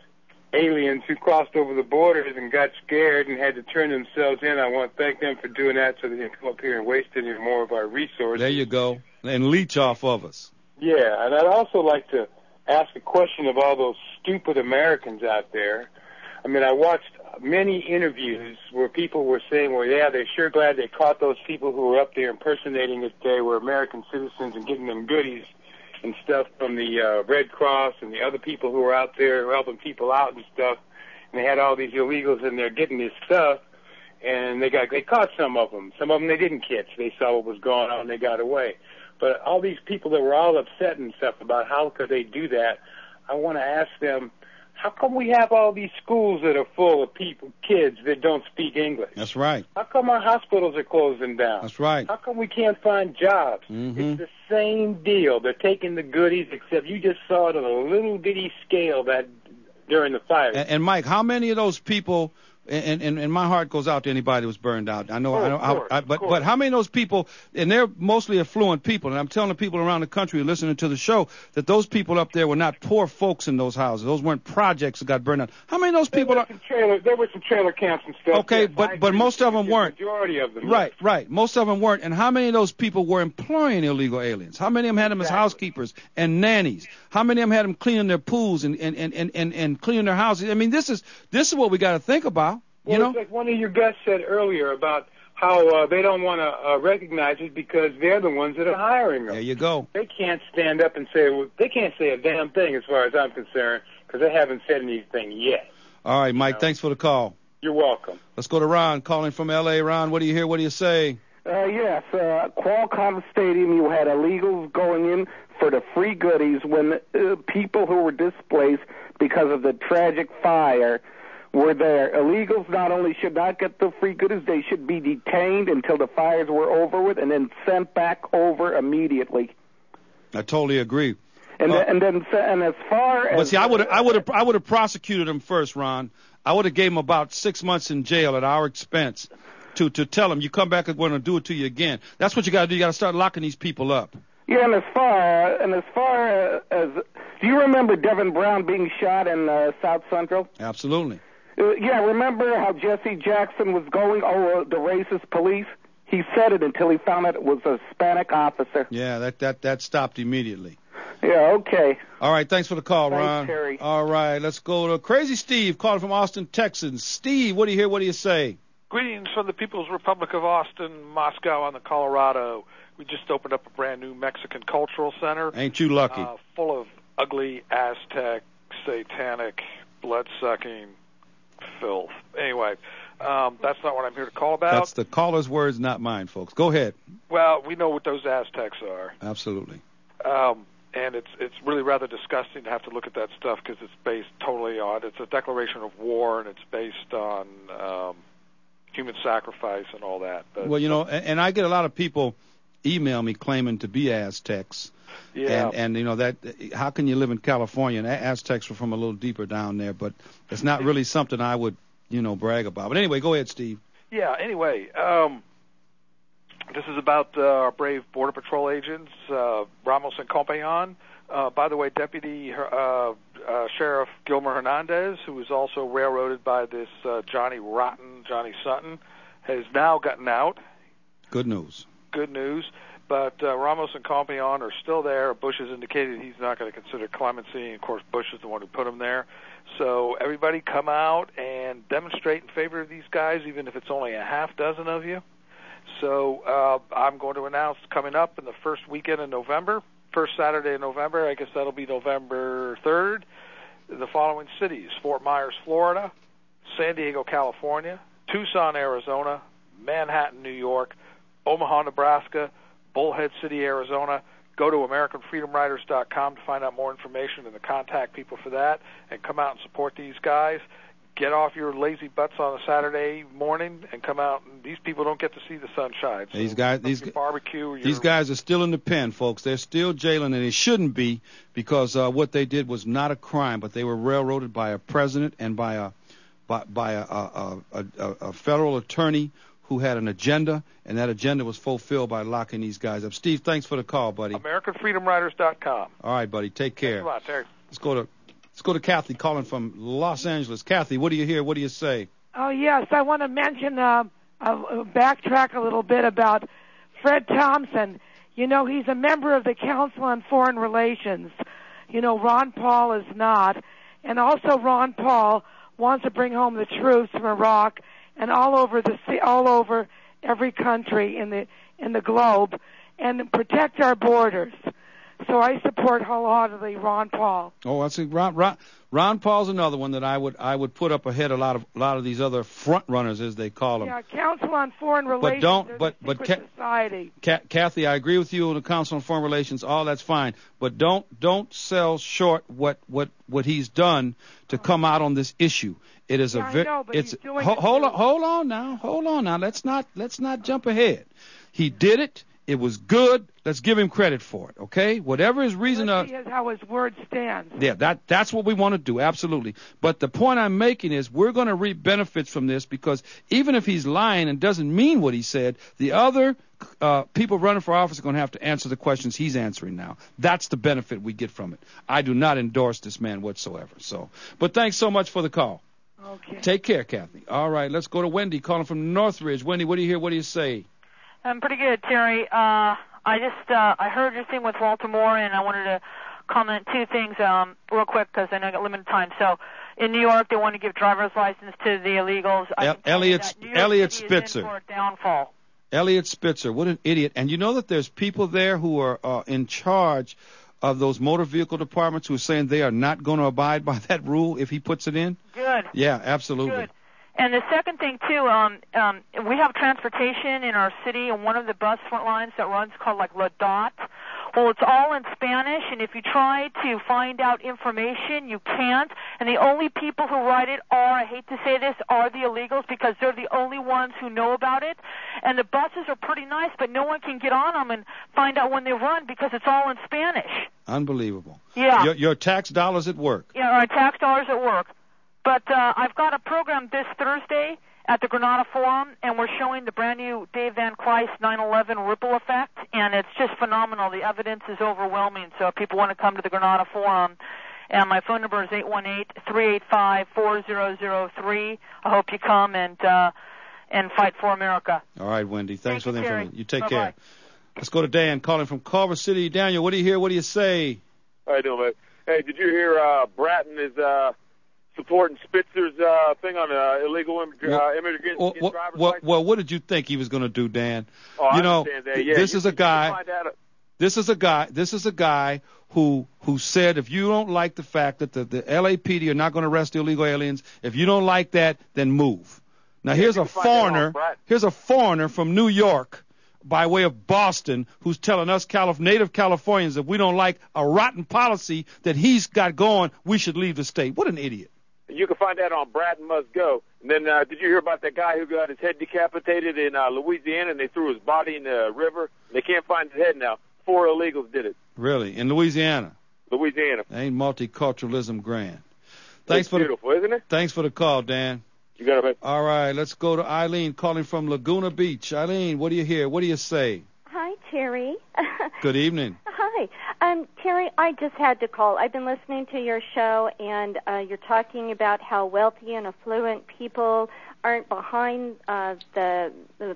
aliens who crossed over the borders and got scared and had to turn themselves in. I want to thank them for doing that so they didn't come up here and waste any more of our resources. There you go. And leech off of us. Yeah, and I'd also like to ask a question of all those stupid Americans out there. I mean, I watched many interviews where people were saying, well, yeah, they're sure glad they caught those people who were up there impersonating that they were American citizens and getting them goodies and stuff from the Red Cross and the other people who were out there helping people out and stuff. And they had all these illegals in there getting this stuff, and they caught some of them. Some of them they didn't catch. They saw what was going on and they got away. But all these people that were all upset and stuff about how could they do that, I want to ask them, how come we have all these schools that are full of kids that don't speak English? That's right. How come our hospitals are closing down? That's right. How come we can't find jobs? It's the same deal. They're taking the goodies, except you just saw it on a little bitty scale that during the fire. And Mike, how many of those people? And my heart goes out to anybody who was burned out. But how many of those people, and they're mostly affluent people, and I'm telling the people around the country listening to the show that those people up there were not poor folks in those houses. Those weren't projects that got burned out. How many of those people there were some trailer camps and stuff. Okay, but most of them weren't. Majority of them. Right. Most of them weren't. And how many of those people were employing illegal aliens? How many of them had them as housekeepers and nannies? How many of them had them cleaning their pools and cleaning their houses? I mean, this is what we got to think about. Well, it's like one of your guests said earlier about how they don't want to recognize it because they're the ones that are hiring them. There you go. They can't stand up and say, they can't say a damn thing as far as I'm concerned because they haven't said anything yet. All right, Mike, thanks for the call. You're welcome. Let's go to Ron, calling from L.A. Ron, what do you hear? What do you say? Yes, Qualcomm Stadium, you had illegals going in for the free goodies when people who were displaced because of the tragic fire were there. Illegals not only should not get the free goodies, they should be detained until the fires were over with and then sent back over immediately. I totally agree. And as far as... But see, I would have prosecuted them first, Ron. I would have gave them about 6 months in jail at our expense to tell them, you come back and we're going to do it to you again. That's what you got to do. You got to start locking these people up. Yeah, and as far as... Do you remember Devin Brown being shot in South Central? Absolutely. Yeah, remember how Jesse Jackson was going, the racist police? He said it until he found out it was a Hispanic officer. Yeah, that stopped immediately. Yeah, okay. All right, thanks for the call, Thanks, Ron. Terry. All right, let's go to Crazy Steve, calling from Austin, Texas. Steve, what do you hear? What do you say? Greetings from the People's Republic of Austin, Moscow on the Colorado. We just opened up a brand new Mexican cultural center. Ain't you lucky? Full of ugly, Aztec, satanic, blood-sucking filth. Anyway, that's not what I'm here to call about. That's the caller's words, not mine, folks. Go ahead. Well, we know what those Aztecs are. Absolutely. And it's really rather disgusting to have to look at that stuff because it's based totally on, it's a declaration of war and it's based on human sacrifice and all that. But, well, you know, and I get a lot of people email me claiming to be Aztecs. Yeah. And you know, that how can you live in California? And Aztecs were from a little deeper down there, but it's not really something I would, brag about. But anyway, go ahead, Steve. Yeah, anyway, this is about our brave Border Patrol agents, Ramos and Compagnon. By the way, Deputy Sheriff Gilmer Hernandez, who was also railroaded by this Johnny Sutton, has now gotten out. Good news. Good news. But Ramos and Compagnon are still there. Bush has indicated he's not going to consider clemency. And, of course, Bush is the one who put him there. So everybody come out and demonstrate in favor of these guys, even if it's only a half dozen of you. So I'm going to announce coming up in the first weekend in November, first Saturday in November, I guess that'll be November 3rd, the following cities: Fort Myers, Florida, San Diego, California, Tucson, Arizona, Manhattan, New York, Omaha, Nebraska, Bullhead City, Arizona. Go to AmericanFreedomWriters.com to find out more information and to contact people for that, and come out and support these guys. Get off your lazy butts on a Saturday morning and come out. These people don't get to see the sunshine. So these guys are still in the pen, folks. They're still jailing, and they shouldn't be, because what they did was not a crime, but they were railroaded by a president and by a federal attorney who had an agenda, and that agenda was fulfilled by locking these guys up. Steve, thanks for the call, buddy. AmericanFreedomWriters.com. All right, buddy. Take care. Thanks a lot, Terry. Let's go to Let's go to Kathy calling from Los Angeles. Kathy, what do you hear? What do you say? Oh, yes. I want to mention, backtrack a little bit about Fred Thompson. You know, he's a member of the Council on Foreign Relations. You know, Ron Paul is not. And also Ron Paul wants to bring home the troops from Iraq and all over every country in the globe and protect our borders. So I support wholeheartedly Ron Paul. Oh, I see. Ron Paul's another one that I would put up ahead a lot of these other front runners, as they call them. Yeah, Council on Foreign Relations. But society. Kathy, I agree with you on the Council on Foreign Relations. All that's fine, but don't sell short what he's done to come out on this issue. It is hold on now. Let's not jump ahead. He did it. It was good. Let's give him credit for it, okay? Whatever his reason. Let's see how his word stands. Yeah, that's what we want to do, absolutely. But the point I'm making is we're going to reap benefits from this because even if he's lying and doesn't mean what he said, the other people running for office are going to have to answer the questions he's answering now. That's the benefit we get from it. I do not endorse this man whatsoever. But thanks so much for the call. Okay. Take care, Kathy. All right, let's go to Wendy calling from Northridge. Wendy, what do you hear? What do you say? I'm pretty good, Terry. I heard your thing with Walter Moore, and I wanted to comment two things real quick because I know I got limited time. So, in New York, they want to give driver's license to the illegals. Elliot Spitzer. For a downfall. Elliot Spitzer, what an idiot! And you know that there's people there who are in charge of those motor vehicle departments who are saying they are not going to abide by that rule if he puts it in. Good. Yeah, absolutely. Good. And the second thing, too, we have transportation in our city, and one of the bus front lines that runs called, like, La Dot. Well, it's all in Spanish, and if you try to find out information, you can't. And the only people who write it I hate to say this, are the illegals because they're the only ones who know about it. And the buses are pretty nice, but no one can get on them and find out when they run because it's all in Spanish. Unbelievable. Yeah. Your tax dollars at work. Yeah, our tax dollars at work. But I've got a program this Thursday at the Granada Forum, and we're showing the brand new Dave Van Kleist 9/11 ripple effect, and it's just phenomenal. The evidence is overwhelming. So if people want to come to the Granada Forum, and my phone number is 818-385-4003. I hope you come and fight for America. All right, Wendy. Thanks for the information. You take Bye-bye. care. Let's go to Dan calling from Culver City. Daniel, what do you hear? What do you say? How you doing, man? Hey, did you hear Bratton is supporting Spitzer's thing on illegal immigrants? Well, what did you think he was going to do, Dan? Oh, I understand that. Yeah, this is a guy. This is a guy who said if you don't like the fact that the LAPD are not going to arrest illegal aliens, if you don't like that, then move. Now here's a foreigner from New York by way of Boston who's telling us native Californians if we don't like a rotten policy that he's got going, we should leave the state. What an idiot. You can find that on Bratton Must Go. And then did you hear about that guy who got his head decapitated in Louisiana and they threw his body in the river? They can't find his head now. 4 illegals did it. Really? In Louisiana? Louisiana. Ain't multiculturalism grand. It's beautiful, isn't it? Thanks for the call, Dan. You got it, man. All right, let's go to Eileen calling from Laguna Beach. Eileen, what do you hear? What do you say? Hi, Terry. Good evening. Hi. Terry, I just had to call. I've been listening to your show, and you're talking about how wealthy and affluent people aren't behind the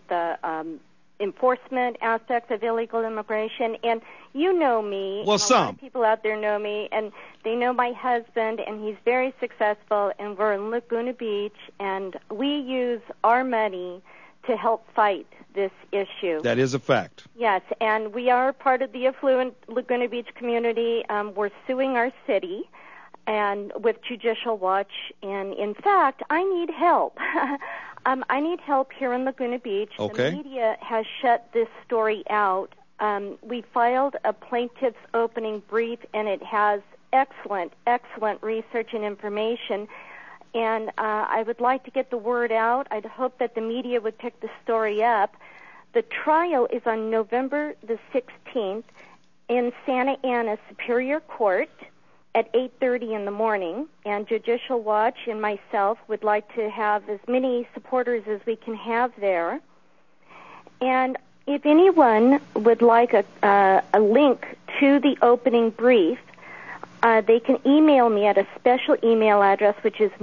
enforcement aspects of illegal immigration. And you know me. Well, a lot of people out there know me, and they know my husband, and he's very successful, and we're in Laguna Beach, and we use our money to help fight this issue. That is a fact. Yes, and we are part of the affluent Laguna Beach community. We're suing our city and with Judicial Watch, and in fact, I need help. I need help here in Laguna Beach. Okay. The media has shut this story out. We filed a plaintiff's opening brief, and it has excellent research and information. And I would like to get the word out. I'd hope that the media would pick the story up. The trial is on November the 16th in Santa Ana Superior Court at 8:30 in the morning. And Judicial Watch and myself would like to have as many supporters as we can have there. And if anyone would like a link to the opening brief, they can email me at a special email address, which is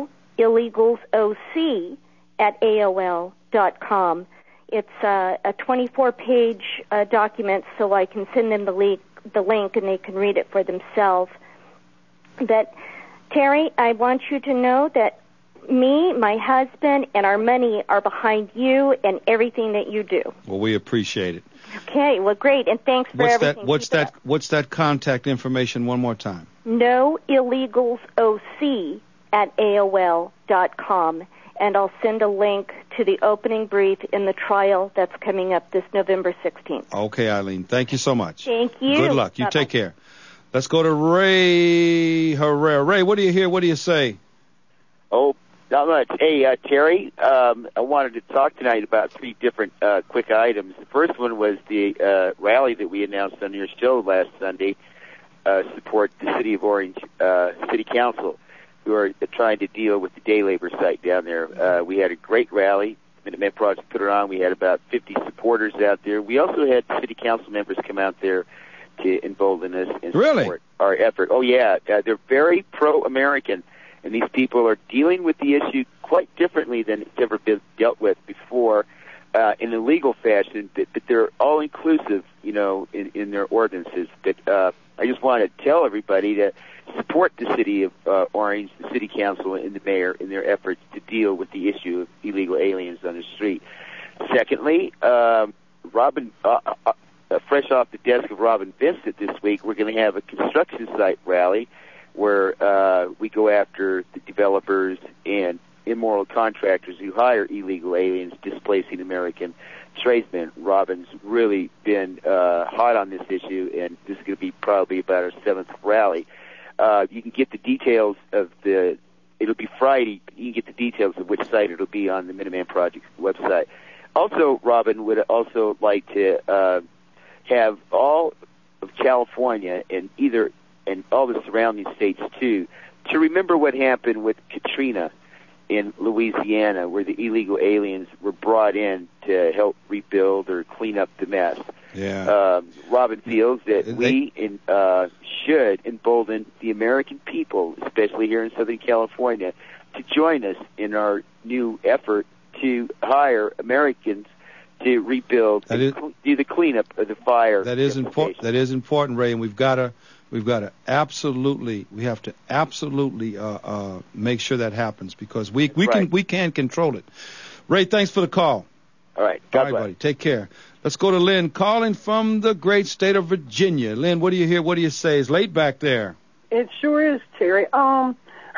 noillegalsoc@aol.com. It's a 24-page document, so I can send them the link, and they can read it for themselves. But, Terry, I want you to know that me, my husband, and our money are behind you and everything that you do. Well, we appreciate it. Okay, well, great, and thanks for everything. What's that contact information one more time? noillegalsoc@aol.com, and I'll send a link to the opening brief in the trial that's coming up this November 16th. Okay, Eileen, thank you so much. Thank you. Good luck. You Bye-bye. take care. Let's go to Ray Herrera. Ray, what do you hear? What do you say? Oh, not much. Hey, Terry, I wanted to talk tonight about 3 different quick items. The first one was the rally that we announced on your show last Sunday, support the City of Orange City Council, who are trying to deal with the day labor site down there. We had a great rally. Minuteman Project put it on. We had about 50 supporters out there. We also had City Council members come out there to embolden us and support our effort. Oh, yeah. They're very pro-American. And these people are dealing with the issue quite differently than it's ever been dealt with before in a legal fashion, but they're all-inclusive, in their ordinances. But I just want to tell everybody to support the City of Orange, the City Council, and the Mayor in their efforts to deal with the issue of illegal aliens on the street. Secondly, Robin, fresh off the desk of Robin Vincent this week, we're going to have a construction site rally where we go after the developers and immoral contractors who hire illegal aliens displacing American tradesmen. Robin's really been hot on this issue, and this is going to be probably about our 7th rally. You can get the details of it'll be Friday, you can get the details of which site it'll be on the Minuteman Project website. Also, Robin would also like to have all of California and all the surrounding states, too, to remember what happened with Katrina in Louisiana, where the illegal aliens were brought in to help rebuild or clean up the mess. Yeah. Robin feels that we should embolden the American people, especially here in Southern California, to join us in our new effort to hire Americans to rebuild and do the cleanup of the fire. That is important. That is important, Ray, and we have to absolutely make sure that happens, because we can control it. Ray, thanks for the call. All right. God bless. Buddy. Take care. Let's go to Lynn, calling from the great state of Virginia. Lynn, what do you hear? What do you say? It's late back there. It sure is, Terry. I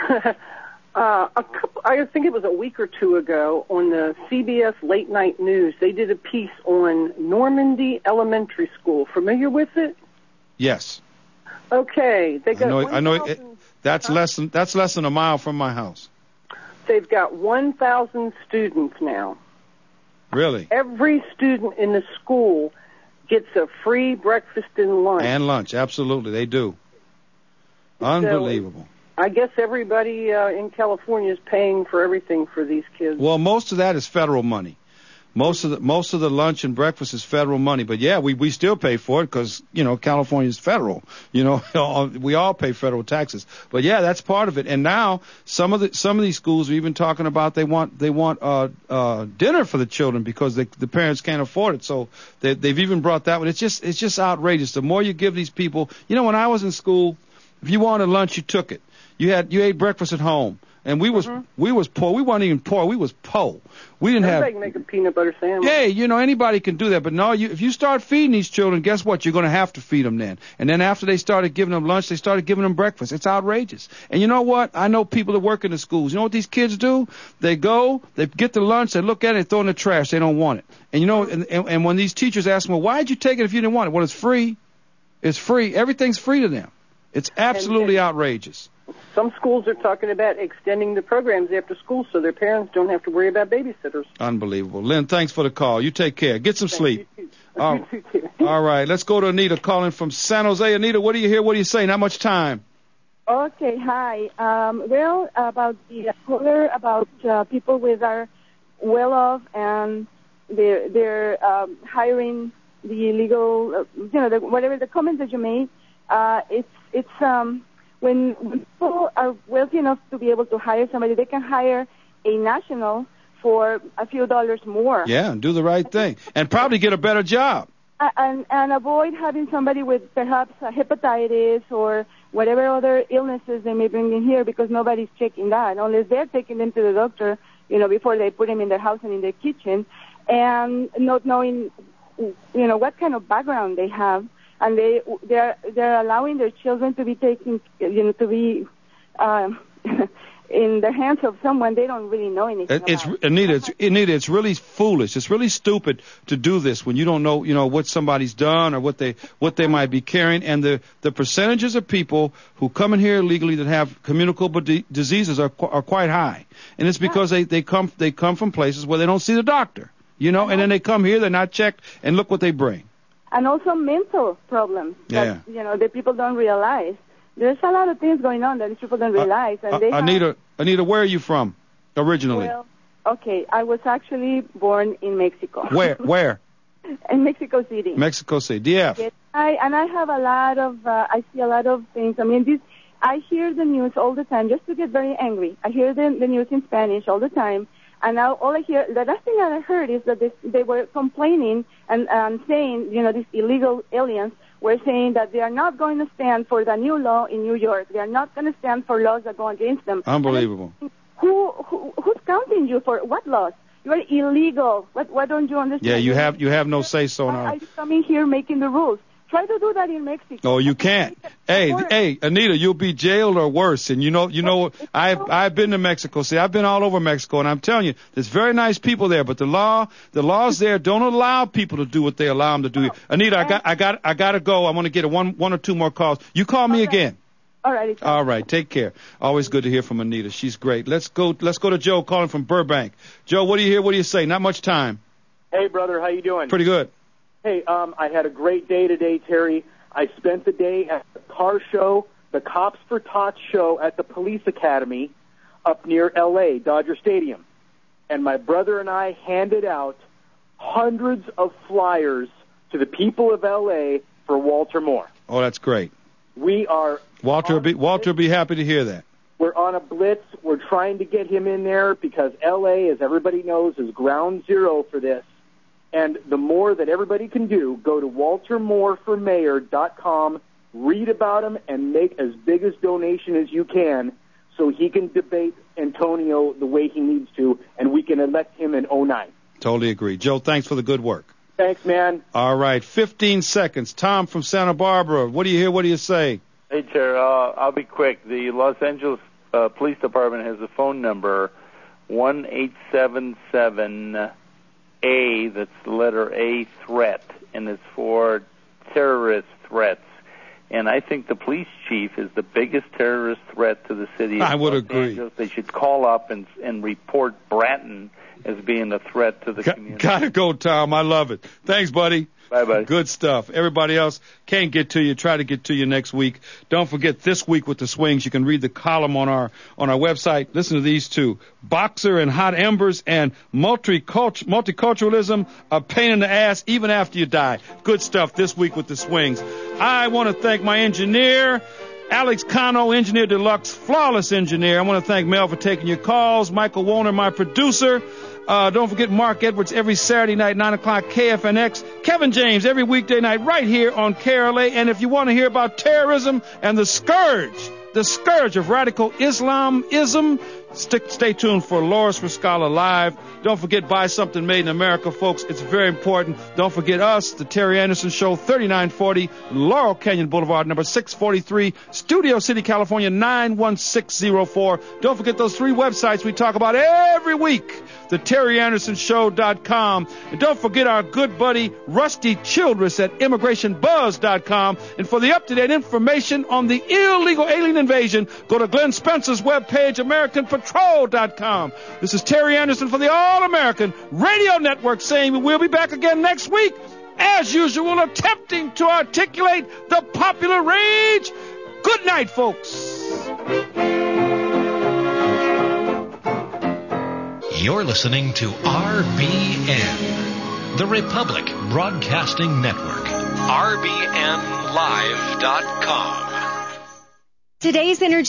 think it was a week or two ago on the CBS Late Night News, they did a piece on Normandy Elementary School. Familiar with it? Yes. Okay. They got I know. That's less than a mile from my house. They've got 1,000 students now. Really? Every student in the school gets a free breakfast and lunch. And lunch, absolutely, they do. Unbelievable. So, I guess everybody in California is paying for everything for these kids. Well, most of that is federal money. Most of the lunch and breakfast is federal money, but yeah, we still pay for it because California is federal. We all pay federal taxes. But yeah, that's part of it. And now some of these schools are even talking about they want dinner for the children because the parents can't afford it. So they've even brought that one. It's just outrageous. The more you give these people, when I was in school, if you wanted lunch, you took it. You ate breakfast at home. And we was poor. We weren't even poor. We was po. We didn't Everybody can make a peanut butter sandwich. Yeah, anybody can do that. But no, if you start feeding these children, guess what? You're going to have to feed them then. And then after they started giving them lunch, they started giving them breakfast. It's outrageous. And you know what? I know people that work in the schools. You know what these kids do? They go, they get the lunch, they look at it, they throw it in the trash. They don't want it. And and when these teachers ask them, well, why did you take it if you didn't want it? Well, it's free. It's free. Everything's free to them. It's absolutely outrageous. Some schools are talking about extending the programs after school so their parents don't have to worry about babysitters. Unbelievable. Lynn, thanks for the call. You take care. Get some sleep. All right. Let's go to Anita calling from San Jose. Anita, what do you hear? What do you say? Not much time. Okay, hi. About the caller, about people with are well-off and they're hiring the illegal, whatever the comment that you made, when people are wealthy enough to be able to hire somebody, they can hire a national for a few dollars more. Yeah, and do the right thing. And probably get a better job. And avoid having somebody with perhaps hepatitis or whatever other illnesses they may bring in here, because nobody's checking that, unless they're taking them to the doctor, before they put them in their house and in their kitchen, and not knowing, what kind of background they have. And they're allowing their children to be taken, to be in the hands of someone they don't really know anything about. Anita, it's really foolish. It's really stupid to do this when you don't know, what somebody's done or what they might be carrying. And the percentages of people who come in here illegally that have communicable diseases are quite high. And it's because they come from places where they don't see the doctor, and then they come here, they're not checked, and look what they bring. And also mental problems that, that people don't realize. There's a lot of things going on that people don't realize. And Anita, where are you from originally? Well, okay, I was actually born in Mexico. Where? In Mexico City. Mexico City, DF. Yes, I have a lot of, I see a lot of things. I hear the news all the time just to get very angry. I hear the news in Spanish all the time. And now all I hear, the last thing that I heard is that they were complaining and saying, these illegal aliens were saying that they are not going to stand for the new law in New York. They are not going to stand for laws that go against them. Unbelievable. Who's counting you for what laws? You are illegal. Why don't you understand? Yeah, you have no say so now. Why are you coming here making the rules? Try to do that in Mexico. Oh, you can't. Hey, Anita, you'll be jailed or worse. And I've been to Mexico. See, I've been all over Mexico, and I'm telling you, there's very nice people there, but the laws there don't allow people to do what they allow them to do. Anita, I got to go. I want to get one or two more calls. You call me again. All right. All right. Take care. Always good to hear from Anita. She's great. Let's go to Joe calling from Burbank. Joe, what do you hear? What do you say? Not much time. Hey, brother. How you doing? Pretty good. Hey, I had a great day today, Terry. I spent the day at the car show, the Cops for Tots show at the Police Academy up near L.A., Dodger Stadium. And my brother and I handed out hundreds of flyers to the people of L.A. for Walter Moore. Oh, that's great. We are... Walter will be happy to hear that. We're on a blitz. We're trying to get him in there because L.A., as everybody knows, is ground zero for this. And the more that everybody can do, go to WalterMooreForMayor.com, read about him, and make as big a donation as you can so he can debate Antonio the way he needs to, and we can elect him in 2009. Totally agree. Joe, thanks for the good work. Thanks, man. All right, 15 seconds. Tom from Santa Barbara. What do you hear? What do you say? Hey, Chair, I'll be quick. The Los Angeles Police Department has a phone number, 1-877-A, that's the letter A, threat, and it's for terrorist threats. And I think the police chief is the biggest terrorist threat to the city of Los Angeles. They should call up and report Bratton as being a threat to the community. Gotta go, Tom. I love it. Thanks, buddy. Bye-bye. Good stuff. Everybody else can't get to you. Try to get to you next week. Don't forget This Week with the Swings. You can read the column on our website. Listen to these two. Boxer and Hot Embers and Multiculturalism, a pain in the ass even after you die. Good stuff This Week with the Swings. I want to thank my engineer, Alex Cano, Engineer Deluxe, flawless engineer. I want to thank Mel for taking your calls. Michael Warner, my producer. Don't forget Mark Edwards every Saturday night, 9 o'clock, KFNX. Kevin James every weekday night right here on KRLA. And if you want to hear about terrorism and the scourge of radical Islamism, stay tuned for Loris Rascala Live. Don't forget, buy something made in America, folks. It's very important. Don't forget us, The Terry Anderson Show, 3940 Laurel Canyon Boulevard, number 643, Studio City, California, 91604. Don't forget those 3 websites we talk about every week, TheTerryAndersonShow.com. And don't forget our good buddy, Rusty Childress at ImmigrationBuzz.com. And for the up-to-date information on the illegal alien invasion, go to Glenn Spencer's webpage, AmericanPatrol.com. This is Terry Anderson for the All-American Radio Network saying we'll be back again next week, as usual, attempting to articulate the popular rage. Good night, folks. You're listening to RBN, the Republic Broadcasting Network. RBNLive.com. Today's energy